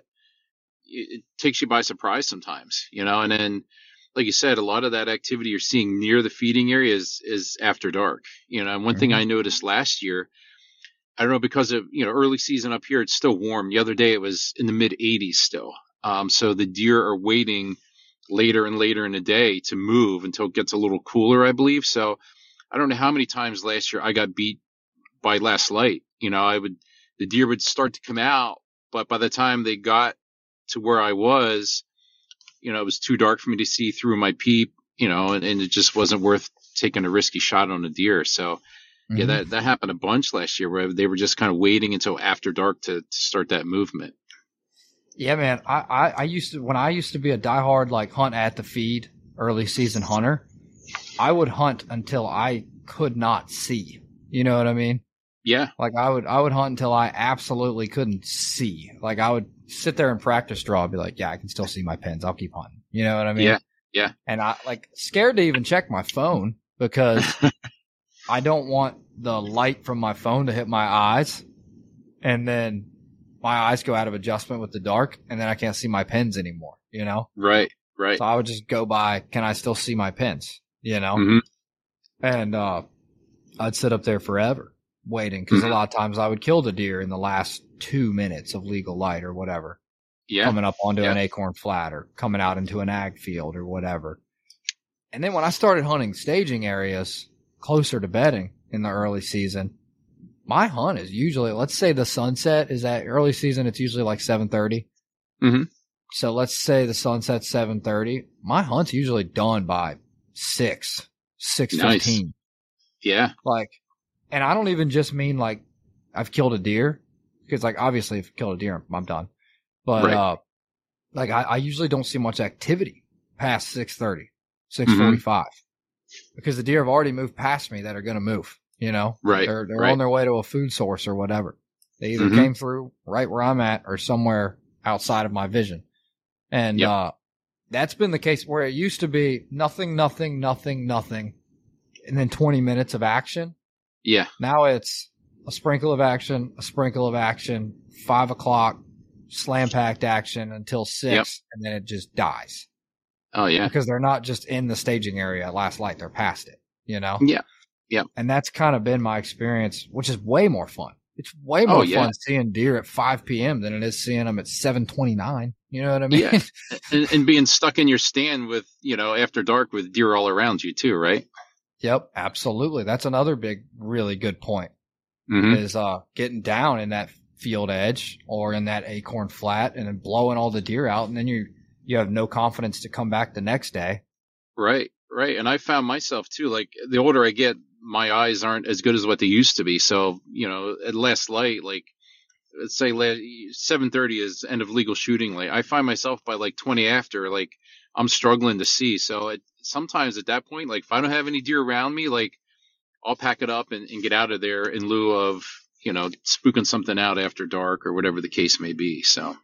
it takes you by surprise sometimes, you know. And then, like you said, a lot of that activity you're seeing near the feeding area is after dark, you know. And one thing I noticed last year, I don't know, because of, you know, early season up here, it's still warm. The other day it was in the mid 80s still. So the deer are waiting later and later in the day to move until it gets a little cooler, I believe. So I don't know how many times last year I got beat by last light. You know, the deer would start to come out, but by the time they got to where I was, you know, it was too dark for me to see through my peep, you know, and it just wasn't worth taking a risky shot on a deer. So yeah, that happened a bunch last year where they were just kind of waiting until after dark to start that movement. Yeah, man. I used to be a diehard like hunt at the feed early season hunter. I would hunt until I could not see. You know what I mean? Yeah. Like I would hunt until I absolutely couldn't see. Like I would sit there and practice draw, be like, yeah, I can still see my pins. I'll keep hunting. You know what I mean? Yeah. Yeah. And I like scared to even check my phone because I don't want the light from my phone to hit my eyes, and then my eyes go out of adjustment with the dark, and then I can't see my pins anymore, you know? Right, right. So I would just go by, can I still see my pins, you know? And I'd sit up there forever waiting, because a lot of times I would kill the deer in the last 2 minutes of legal light or whatever. Yeah. Coming up onto an acorn flat or coming out into an ag field or whatever. And then when I started hunting staging areas closer to bedding in the early season, my hunt is usually, let's say the sunset is at early season, it's usually like 7:30. So let's say the sunset's 7:30. My hunt's usually done by 6:15. Nice. Yeah. Like, and I don't even just mean like I've killed a deer, because like obviously if I killed a deer, I'm done. But like I usually don't see much activity past 6:30, 6:45, because the deer have already moved past me that are going to move. You know, they're on their way to a food source or whatever. They either came through right where I'm at or somewhere outside of my vision. And that's been the case where it used to be nothing, and then 20 minutes of action. Yeah. Now it's a sprinkle of action, 5 o'clock, slam packed action until 6, and then it just dies. Oh, yeah. Because they're not just in the staging area at last light, they're past it, you know? Yeah. Yeah. And that's kind of been my experience, which is way more fun. It's way more fun seeing deer at 5 p.m. than it is seeing them at 7:29. You know what I mean? Yeah. and being stuck in your stand with, you know, after dark with deer all around you too, right? Yep, absolutely. That's another really good point, is getting down in that field edge or in that acorn flat and then blowing all the deer out. And then you have no confidence to come back the next day. Right. Right. And I found myself too, like the older I get, my eyes aren't as good as what they used to be. So, you know, at last light, like let's say 7:30 is end of legal shooting light. I find myself by like 20 after, like I'm struggling to see. So sometimes at that point, like if I don't have any deer around me, like I'll pack it up and get out of there in lieu of, you know, spooking something out after dark or whatever the case may be. So.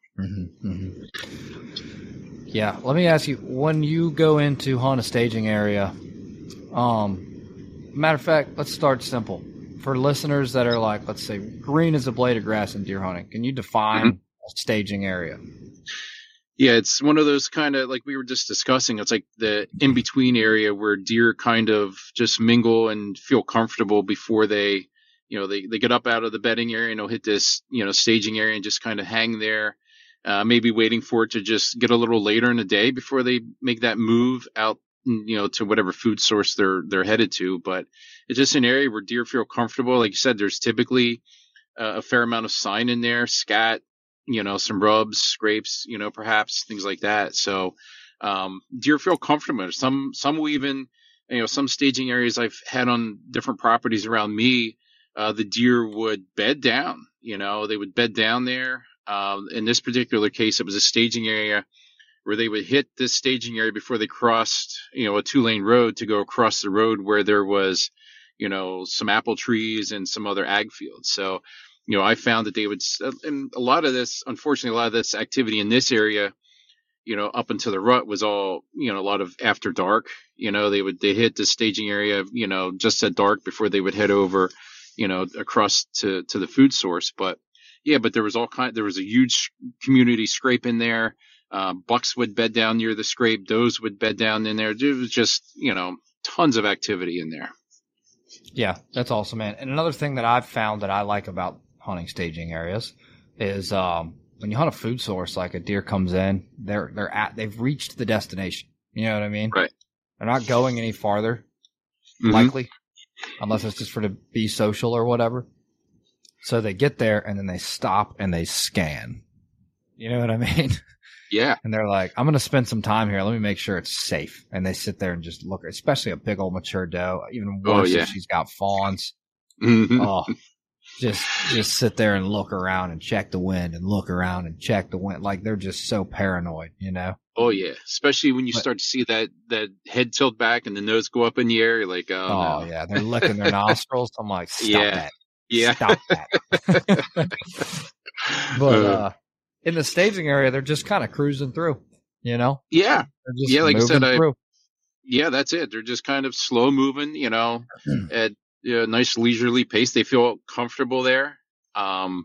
Yeah, let me ask you, when you go into hunt a staging area, matter of fact, let's start simple. For listeners that are like, let's say, green is a blade of grass in deer hunting, can you define a staging area? Yeah, it's one of those kind of, like we were just discussing, it's like the in-between area where deer kind of just mingle and feel comfortable before they, you know, they get up out of the bedding area and they'll hit this, you know, staging area and just kind of hang there. Maybe waiting for it to just get a little later in the day before they make that move out, you know, to whatever food source they're headed to. But it's just an area where deer feel comfortable. Like you said, there's typically a fair amount of sign in there, scat, you know, some rubs, scrapes, you know, perhaps things like that. So deer feel comfortable. Some will even, you know, some staging areas I've had on different properties around me, the deer would bed down. You know, they would bed down there. In this particular case, it was a staging area where they would hit this staging area before they crossed, a 2-lane road to go across the road where there was, some apple trees and some other ag fields. So, I found that they would, and a lot of this activity in this area, up into the rut was all, a lot of after dark. They hit the staging area, just at dark before they would head over, across to the food source. But there was there was a huge community scrape in there. Bucks would bed down near the scrape. Does would bed down in there. It was just, tons of activity in there. Yeah, that's awesome, man. And another thing that I've found that I like about hunting staging areas is, when you hunt a food source, like a deer comes in, they've reached the destination. You know what I mean? Right. They're not going any farther, likely, unless it's just for to be social or whatever. So they get there and then they stop and they scan. You know what I mean? Yeah. And they're like, I'm going to spend some time here. Let me make sure it's safe. And they sit there and just look, especially a big old mature doe, even worse if she's got fawns. Mm-hmm. Oh, just sit there and look around and check the wind and look around and check the wind. Like they're just so paranoid, Oh yeah. Especially when you start to see that head tilt back and the nose go up in the air. You're like, oh no. Yeah. They're licking their nostrils. I'm like, stop that. Yeah. Stop that. But, in the staging area, they're just kind of cruising through, Yeah. They're just like I said, through. That's it. They're just kind of slow moving, at a nice leisurely pace. They feel comfortable there. I'm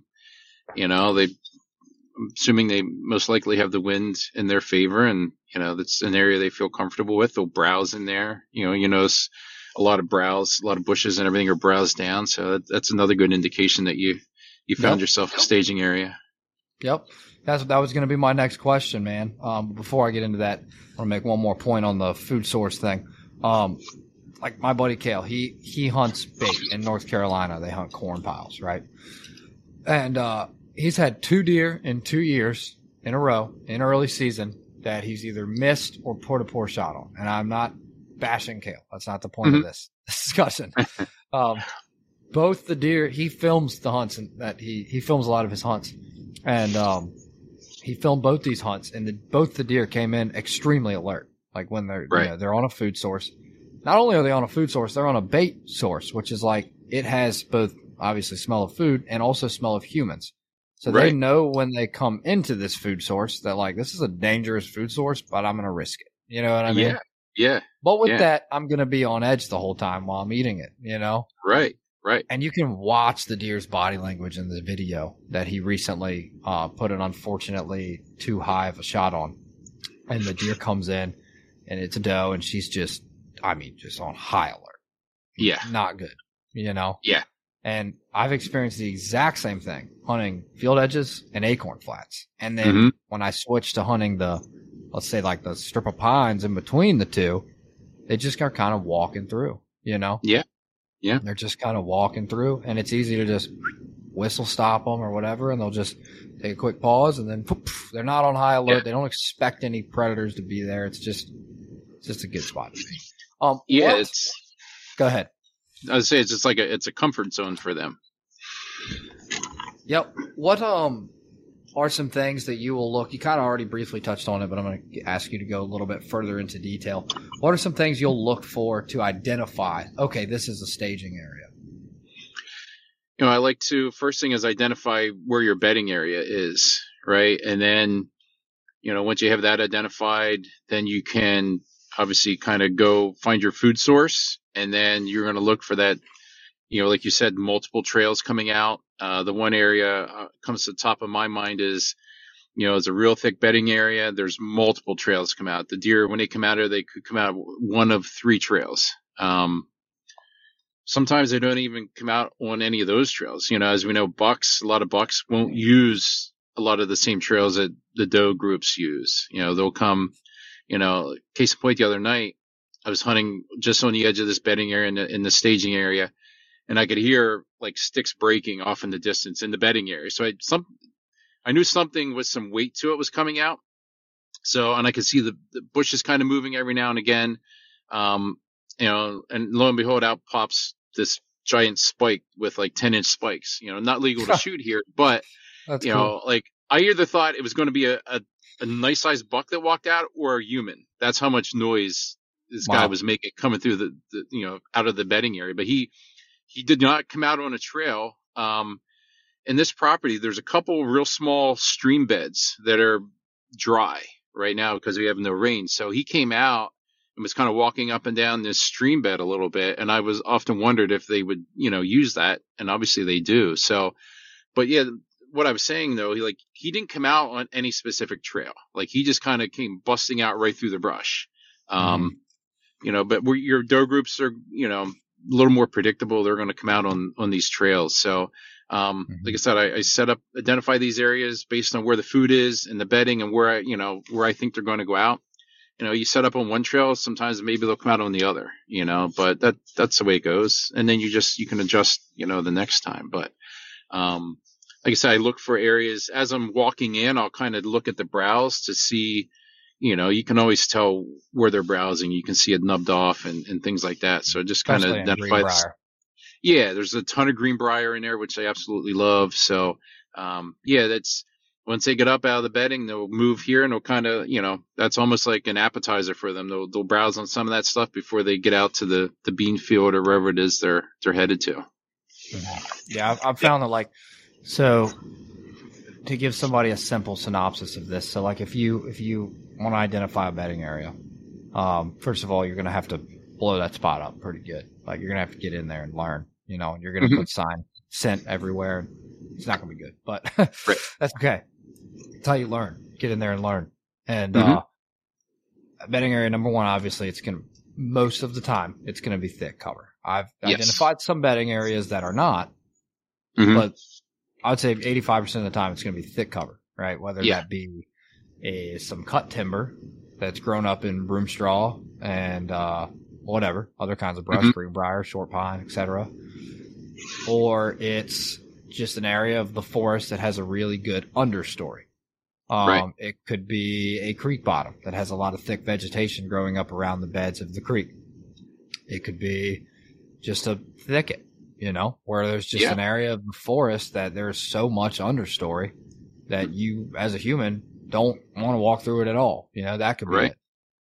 assuming they most likely have the wind in their favor, and that's an area they feel comfortable with. They'll browse in there. You notice a lot of browse, a lot of bushes and everything are browsed down. So that's another good indication that you found yourself a staging area. Yep. That was going to be my next question, man. Before I get into that, I want to make one more point on the food source thing. Like my buddy Cale, he hunts bait in North Carolina. They hunt corn piles, right? And he's had 2 deer in 2 years in a row in early season that he's either missed or put a poor shot on. And I'm not bashing Cale. That's not the point of this discussion. Both the deer, he films the hunts, and that he films a lot of his hunts. And he filmed both these hunts, and both the deer came in extremely alert. Like when they're they're on a food source. Not only are they on a food source, they're on a bait source, which is like it has both obviously smell of food and also smell of humans. So they know when they come into this food source that like this is a dangerous food source, but I'm going to risk it. You know what I mean? Yeah. But with that, I'm going to be on edge the whole time while I'm eating it. Right. And you can watch the deer's body language in the video that he recently put an unfortunately too high of a shot on. And the deer comes in, and it's a doe, and she's just on high alert. Yeah. Not good, Yeah. And I've experienced the exact same thing hunting field edges and acorn flats. And then when I switched to hunting let's say like the strip of pines in between the two, they just are kind of walking through, Yeah. Yeah. They're just kind of walking through, and it's easy to just whistle stop them or whatever, and they'll just take a quick pause, and then poof, they're not on high alert. Yeah. They don't expect any predators to be there. It's just a good spot to be. Go ahead. I would say it's just like it's a comfort zone for them. Yep. What are some things that you will look? You kind of already briefly touched on it, but I'm going to ask you to go a little bit further into detail. What are some things you'll look for to identify? Okay, this is a staging area. I like to first thing is identify where your bedding area is, right? And then, once you have that identified, then you can obviously kind of go find your food source, and then you're going to look for that. Like you said, multiple trails coming out. The one area comes to the top of my mind is, it's a real thick bedding area. There's multiple trails come out. The deer, when they come out, they could come out one of 3 trails. Sometimes they don't even come out on any of those trails. As we know, a lot of bucks won't use a lot of the same trails that the doe groups use. They'll come, case in point, the other night, I was hunting just on the edge of this bedding area in the staging area. And I could hear like sticks breaking off in the distance in the bedding area. So I knew something with some weight to it was coming out. So, and I could see the bushes kind of moving every now and again. And lo and behold, out pops this giant spike with like 10-inch spikes. Not legal to shoot here, but cool. Like I either thought it was going to be a a nice sized buck that walked out or a human. That's how much noise this guy was making coming through the out of the bedding area. But he did not come out on a trail. In this property, there's a couple real small stream beds that are dry right now because we have no rain. So he came out and was kind of walking up and down this stream bed a little bit. And I was often wondered if they would, use that. And obviously they do. So, but yeah, what I was saying though, he didn't come out on any specific trail. Like he just kind of came busting out right through the brush. But your doe groups are, a little more predictable. They're going to come out on these trails. So, like I said, I identify these areas based on where the food is and the bedding and where I think they're going to go out. You set up on one trail, sometimes maybe they'll come out on the other, but that's the way it goes. And then you can adjust, the next time. But, like I said, I look for areas as I'm walking in, I'll kind of look at the browse to see, you can always tell where they're browsing. You can see it nubbed off and things like that. So just kind of identify. Yeah, there's a ton of greenbrier in there, which I absolutely love. So, that's once they get up out of the bedding, they'll move here and they'll kind of, that's almost like an appetizer for them. They'll browse on some of that stuff before they get out to the bean field or wherever it is they're headed to. Yeah, I've found that so to give somebody a simple synopsis of this. So like if you want to identify a bedding area, first of all, you're going to have to blow that spot up pretty good. Like you're going to have to get in there and learn, you're going to put scent everywhere. It's not going to be good, but that's okay. That's how you learn. Get in there and learn. And bedding area number one, obviously, most of the time, it's going to be thick cover. I've identified some bedding areas that are not, but I would say 85% of the time, it's going to be thick cover, right? Whether that be some cut timber that's grown up in broom straw and whatever, other kinds of brush, greenbrier, short pine, etc., or it's just an area of the forest that has a really good understory. It could be a creek bottom that has a lot of thick vegetation growing up around the beds of the creek. It could be just a thicket, where there's just an area of the forest that there's so much understory that you, as a human, don't want to walk through it at all. That could be it.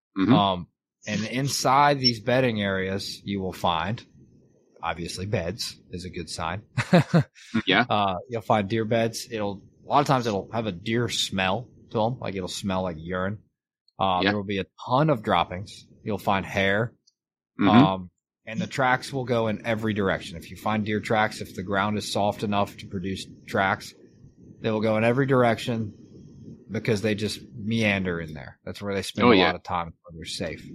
And inside these bedding areas, you will find, obviously, beds is a good sign. You'll find deer beds. A lot of times it'll have a deer smell to them, like it'll smell like urine. There will be a ton of droppings. You'll find hair. And the tracks will go in every direction. If you find deer tracks, if the ground is soft enough to produce tracks, they will go in every direction because they just meander in there. That's where they spend a lot of time when they're safe.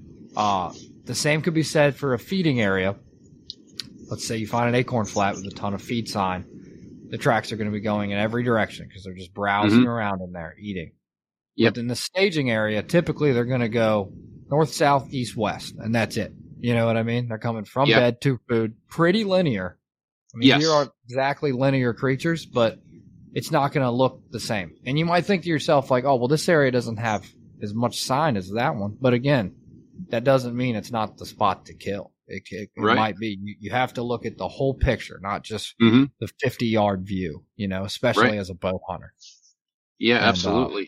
The same could be said for a feeding area. Let's say you find an acorn flat with a ton of feed sign. The tracks are going to be going in every direction because they're just browsing around in there, eating. But in the staging area, typically they're going to go north, south, east, west, and that's it. You know what I mean? They're coming from bed to food, pretty linear. I mean, deer aren't exactly linear creatures, but it's not going to look the same. And you might think to yourself, like, oh, well, this area doesn't have as much sign as that one. But again, that doesn't mean it's not the spot to kill. It might be. You have to look at the whole picture, not just the 50-yard view, especially as a bow hunter. Yeah, and, absolutely.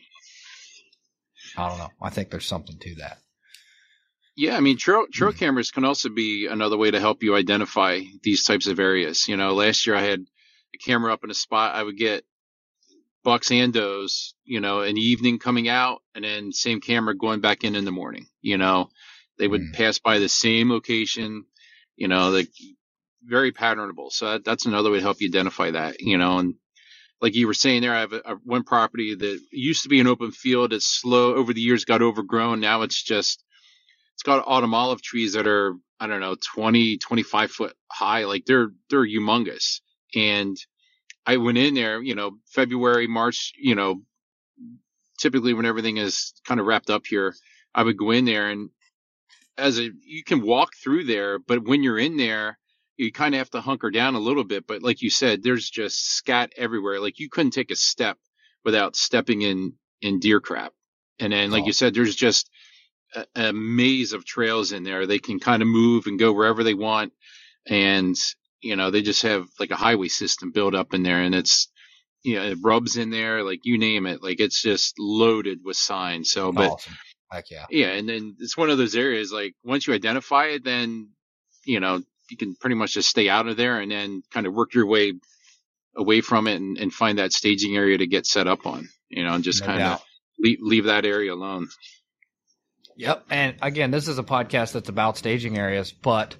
I don't know. I think there's something to that. Yeah, I mean, trail cameras can also be another way to help you identify these types of areas. Last year I had a camera up in a spot. I would get bucks and does, in the evening coming out, and then same camera going back in the morning. They would pass by the same location, like very patternable. So that's another way to help you identify that, and like you were saying there, I have one property that used to be an open field. It's slow over the years, got overgrown. Now it's got autumn olive trees that are, 20, 25 foot high. Like they're humongous. And I went in there, February, March, typically when everything is kind of wrapped up here, I would go in there and you can walk through there, but when you're in there, you kind of have to hunker down a little bit. But like you said, there's just scat everywhere. Like you couldn't take a step without stepping in deer crap. And then, like you said, there's just a maze of trails in there. They can kind of move and go wherever they want. And, they just have like a highway system built up in there. And it's, rubs in there, like you name it. Like it's just loaded with signs. So, but awesome. Heck yeah. Yeah. And then it's one of those areas, like once you identify it, then, you can pretty much just stay out of there and then kind of work your way away from it and find that staging area to get set up on, and just kind of leave that area alone. Yep. And again, this is a podcast that's about staging areas, but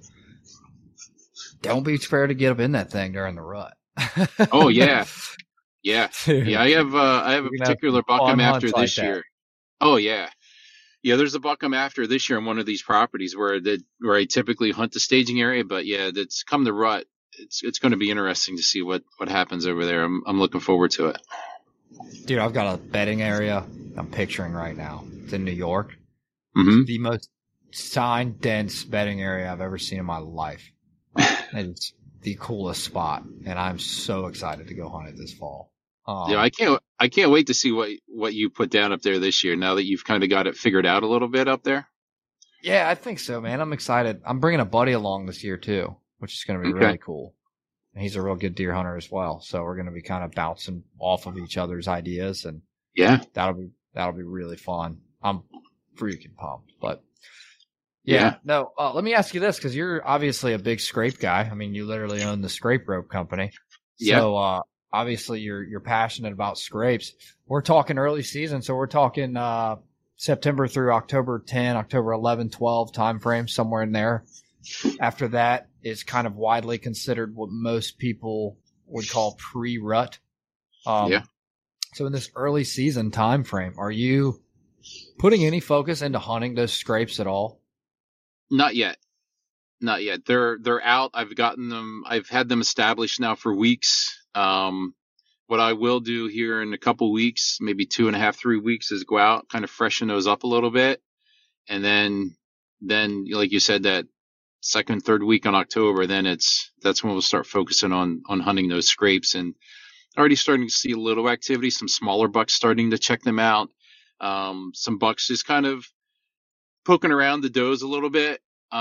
don't be scared to get up in that thing during the rut. Oh yeah. Yeah. Yeah. I have a particular buck I'm after this year. Oh yeah. Yeah. There's a buck I'm after this year on one of these properties where I typically hunt the staging area, but yeah, that's come the rut. It's going to be interesting to see what happens over there. I'm looking forward to it. Dude, I've got a bedding area I'm picturing right now. It's in New York. Mm-hmm. The most sign dense bedding area I've ever seen in my life. It's the coolest spot, and I'm so excited to go hunt it this fall. Yeah, I can't wait to see what you put down up there this year. Now that you've kind of got it figured out a little bit up there. Yeah, I think so, man. I'm excited. I'm bringing a buddy along this year too, which is going to be really cool. And he's a real good deer hunter as well, so we're going to be kind of bouncing off of each other's ideas, and yeah, that'll be really fun. I'm freaking pumped, but. Yeah. No, let me ask you this, because you're obviously a big scrape guy. I mean, you literally own the Scrape Rope Company. Yeah. So, obviously you're passionate about scrapes. We're talking early season. So we're talking, September through October 10, October 11, 12 timeframe, somewhere in there. After that is kind of widely considered what most people would call pre-rut. Yeah. So in this early season timeframe, are you putting any focus into hunting those scrapes at all? Not yet. They're out. I've had them established now for weeks. What I will do here in a couple weeks, maybe 2.5, 3 weeks, is go out, kind of freshen those up a little bit. And then like you said, that second, third week in October, that's when we'll start focusing on hunting those scrapes, and already starting to see a little activity, some smaller bucks starting to check them out. Some bucks just kind of poking around the does a little bit,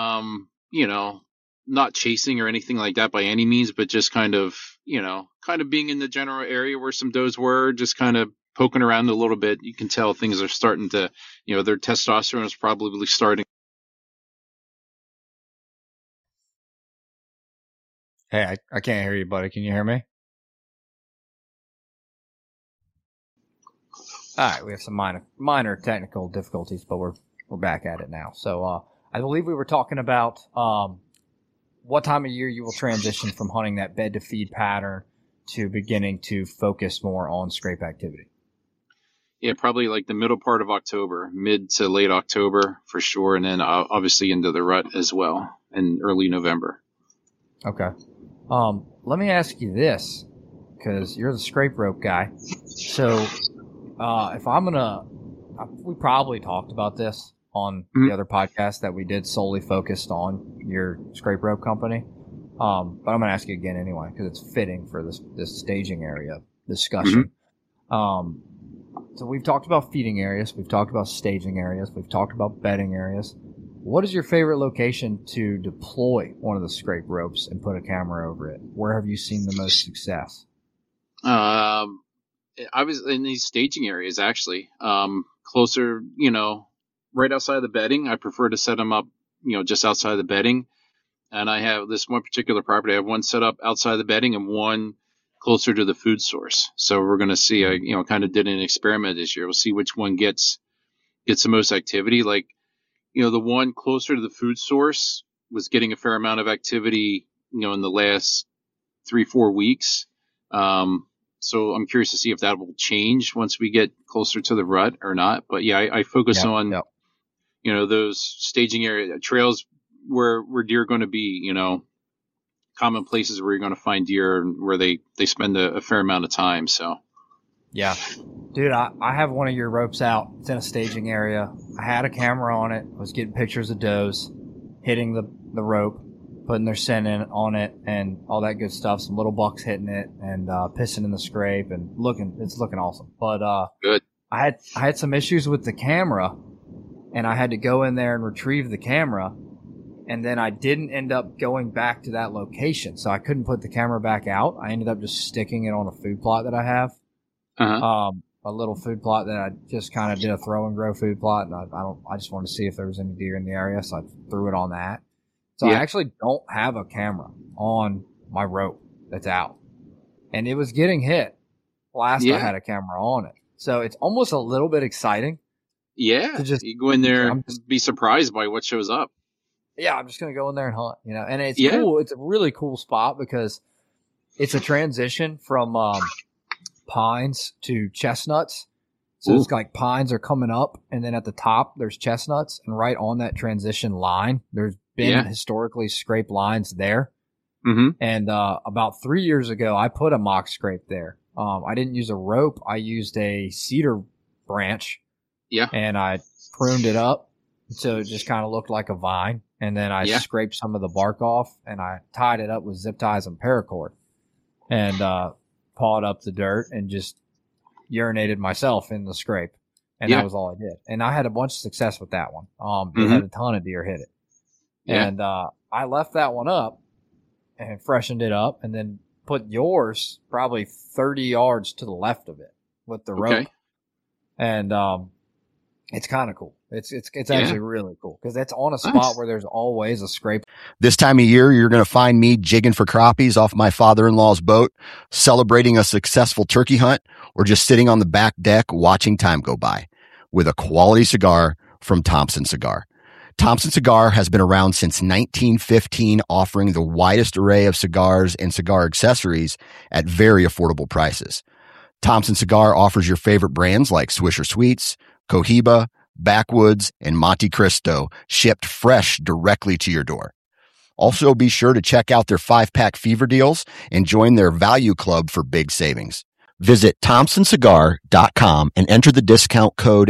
not chasing or anything like that by any means, but just kind of being in the general area where some does were, just kind of poking around a little bit. You can tell things are starting to, their testosterone is probably starting. Hey, I can't hear you, buddy. Can you hear me? All right, we have some minor technical difficulties, but we're back at it now. So I believe we were talking about what time of year you will transition from hunting that bed to feed pattern to beginning to focus more on scrape activity. Yeah, probably like the middle part of October, mid to late October for sure, and then obviously into the rut as well in early November. Okay. Let me ask you this, because you're the scrape rope guy. So if I'm we probably talked about this on the other podcast that we did solely focused on your Scrape Rope Company. But I'm going to ask you again anyway, because it's fitting for this staging area discussion. So we've talked about feeding areas. We've talked about staging areas. We've talked about bedding areas. What is your favorite location to deploy one of the scrape ropes and put a camera over it? Where have you seen the most success? I was in these staging areas, actually, closer, right outside of the bedding. I prefer to set them up, just outside the bedding. And I have this one particular property. I have one set up outside the bedding and one closer to the food source. So we're going to see, I kind of did an experiment this year. We'll see which one gets the most activity. Like, the one closer to the food source was getting a fair amount of activity, in the last 3-4 weeks. So I'm curious to see if that will change once we get closer to the rut or not. But yeah, I focus on, those staging area trails where deer are going to be, common places where you're going to find deer and where they spend a fair amount of time. So. Yeah. Dude, I have one of your ropes out. It's in a staging area. I had a camera on it. I was getting pictures of does hitting the rope, putting their scent in on it and all that good stuff. Some little bucks hitting it and pissing in the scrape and it's looking awesome. But good. I had some issues with the camera, and I had to go in there and retrieve the camera. And then I didn't end up going back to that location, so I couldn't put the camera back out. I ended up just sticking it on a food plot that I have. A little food plot that I just kind of did a throw and grow food plot, and I just wanted to see if there was any deer in the area, so I threw it on that. So I actually don't have a camera on my rope that's out, and it was getting hit last I had a camera on it. So it's almost a little bit exciting. Yeah, you go in there and be surprised by what shows up. Yeah, I'm just going to go in there and hunt, and it's cool. It's a really cool spot because it's a transition from pines to chestnuts. So it's like pines are coming up, and then at the top there's chestnuts, and right on that transition line, there's been historically scrape lines there. And about 3 years ago, I put a mock scrape there. I didn't use a rope. I used a cedar branch. Yeah. And I pruned it up so it just kind of looked like a vine. And then I scraped some of the bark off, and I tied it up with zip ties and paracord, and pawed up the dirt and just urinated myself in the scrape. And that was all I did. And I had a bunch of success with that one. It had a ton of deer hit it. And I left that one up and freshened it up, and then put yours probably 30 yards to the left of it with the rope. And it's kind of cool. It's actually really cool because that's on a spot where there's always a scrape. This time of year, you're going to find me jigging for crappies off my father-in-law's boat, celebrating a successful turkey hunt, or just sitting on the back deck watching time go by with a quality cigar from Thompson Cigar. Thompson Cigar has been around since 1915, offering the widest array of cigars and cigar accessories at very affordable prices. Thompson Cigar offers your favorite brands like Swisher Sweets, Cohiba, Backwoods, and Monte Cristo, shipped fresh directly to your door. Also, be sure to check out their 5-pack fever deals and join their value club for big savings. Visit ThompsonCigar.com and enter the discount code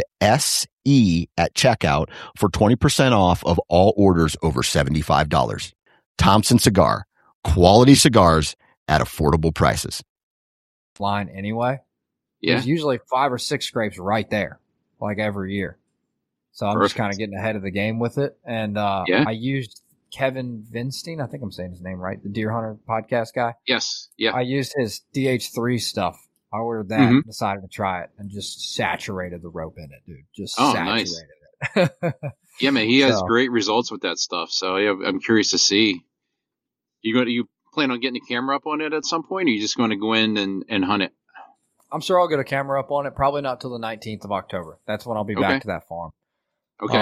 SE at checkout for 20% off of all orders over $75. Thompson Cigar, quality cigars at affordable prices. Line anyway. There's usually 5 or 6 scrapes right there, like every year. So I'm just kind of getting ahead of the game with it. And I used Kevin Vinstein, I think I'm saying his name right, the Deer Hunter podcast guy. Yes. Yeah. I used his DH3 stuff. I ordered that and decided to try it and just saturated the rope in it, dude. Just saturated it. Yeah, man, he has great results with that stuff. So I'm curious to see. You plan on getting a camera up on it at some point, or are you just going to go in and hunt it? I'm sure I'll get a camera up on it. Probably not till the 19th of October. That's when I'll be back to that farm. Okay.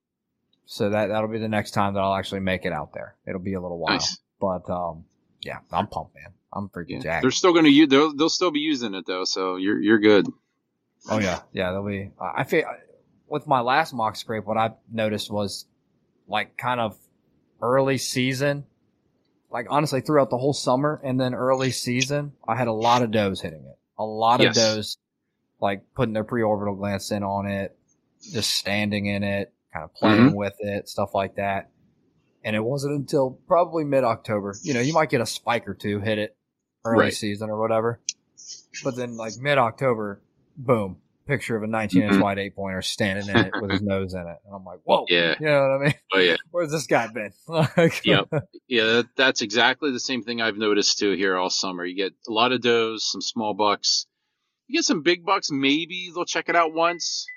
So that'll be the next time that I'll actually make it out there. It'll be a little while. Nice. But yeah, I'm pumped, man. I'm freaking jacked. They're still going to use. They'll still be using it though, so you're good. Oh yeah. They'll be. I feel with my last mock scrape, what I noticed was like kind of early season, like honestly throughout the whole summer, and then early season, I had a lot of does hitting it. A lot of does, like putting their preorbital glance in on it, just standing in it, kind of playing with it, stuff like that. And it wasn't until probably mid-October. You might get a spike or two hit it early season or whatever. But then like mid-October, boom, picture of a 19-inch wide 8-pointer standing in it with his nose in it. And I'm like, whoa. Yeah. You know what I mean? Oh, yeah. Where's this guy been? Yeah, that's exactly the same thing I've noticed too here all summer. You get a lot of does, some small bucks. You get some big bucks, maybe they'll check it out once.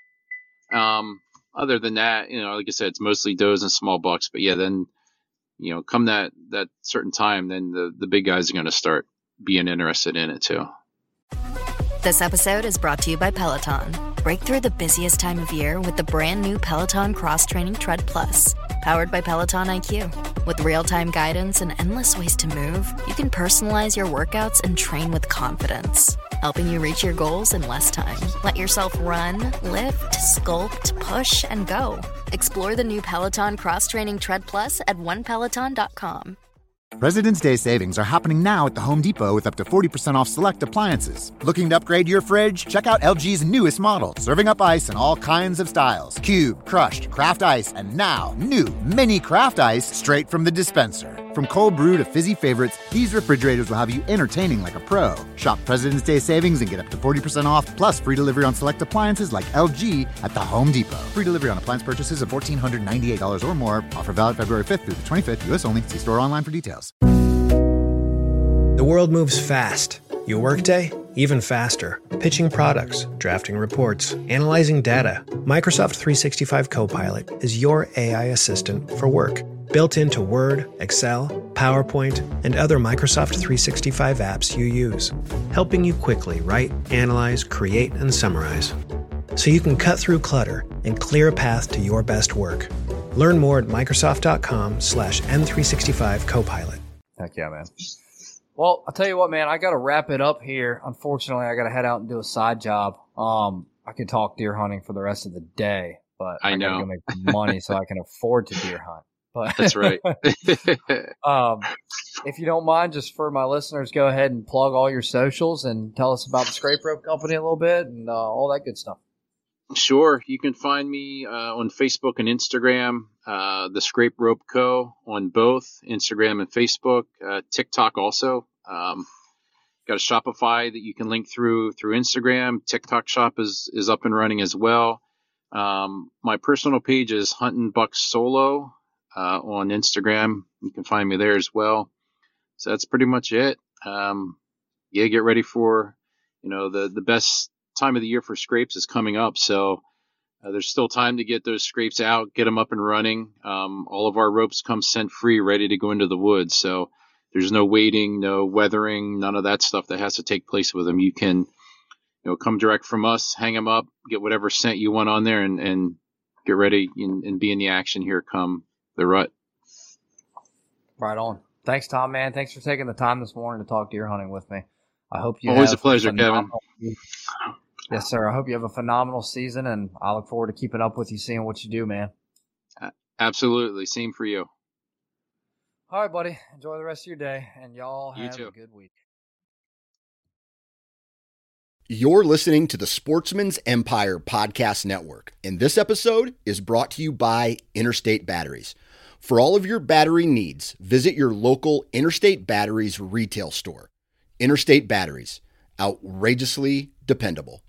Other than that, like I said, it's mostly does and small bucks. But yeah, then, come that certain time, then the big guys are going to start being interested in it too. This episode is brought to you by Peloton. Break through the busiest time of year with the brand new Peloton Cross Training Tread Plus, powered by Peloton IQ. With real-time guidance and endless ways to move, you can personalize your workouts and train with confidence, helping you reach your goals in less time. Let yourself run, lift, sculpt, push, and go. Explore the new Peloton Cross Training Tread Plus at onepeloton.com. President's Day savings are happening now at the Home Depot with up to 40% off select appliances. Looking to upgrade your fridge? Check out LG's newest model, serving up ice in all kinds of styles. Cube, crushed, craft ice, and now new mini craft ice straight from the dispenser. From cold brew to fizzy favorites, these refrigerators will have you entertaining like a pro. Shop President's Day savings and get up to 40% off, plus free delivery on select appliances like LG at the Home Depot. Free delivery on appliance purchases of $1,498 or more. Offer valid February 5th through the 25th, U.S. only. See store online for details. The world moves fast. Your workday, even faster. Pitching products, drafting reports, analyzing data. Microsoft 365 Copilot is your AI assistant for work. Built into Word, Excel, PowerPoint, and other Microsoft 365 apps you use. Helping you quickly write, analyze, create, and summarize. So you can cut through clutter and clear a path to your best work. Learn more at Microsoft.com/M365 Copilot. Heck yeah, man. Well, I'll tell you what, man, I got to wrap it up here. Unfortunately, I got to head out and do a side job. I could talk deer hunting for the rest of the day, but I got to go make money so I can afford to deer hunt. But that's right. If you don't mind, just for my listeners, go ahead and plug all your socials and tell us about the Scrape Rope Company a little bit and all that good stuff. Sure. You can find me on Facebook and Instagram, the Scrape Rope Co. on both Instagram and Facebook, TikTok also. Got a Shopify that you can link through Instagram. TikTok shop is up and running as well. My personal page is Huntin' Buck Solo on Instagram. You can find me there as well. So that's pretty much it. Get ready for, the best time of the year for scrapes is coming up. So there's still time to get those scrapes out, get them up and running. All of our ropes come scent free, ready to go into the woods. So there's no waiting, no weathering, none of that stuff that has to take place with them. You can, come direct from us, hang them up, get whatever scent you want on there and get ready and be in the action here come the rut. Right on. Thanks, Tom, man. Thanks for taking the time this morning to talk deer hunting with me. I hope you always a pleasure, Kevin. Yes, sir. I hope you have a phenomenal season, and I look forward to keeping up with you, seeing what you do, man. Absolutely. Same for you. All right, buddy. Enjoy the rest of your day, and y'all have a good week. You're listening to the Sportsman's Empire Podcast Network, and this episode is brought to you by Interstate Batteries. For all of your battery needs, visit your local Interstate Batteries retail store. Interstate Batteries, outrageously dependable.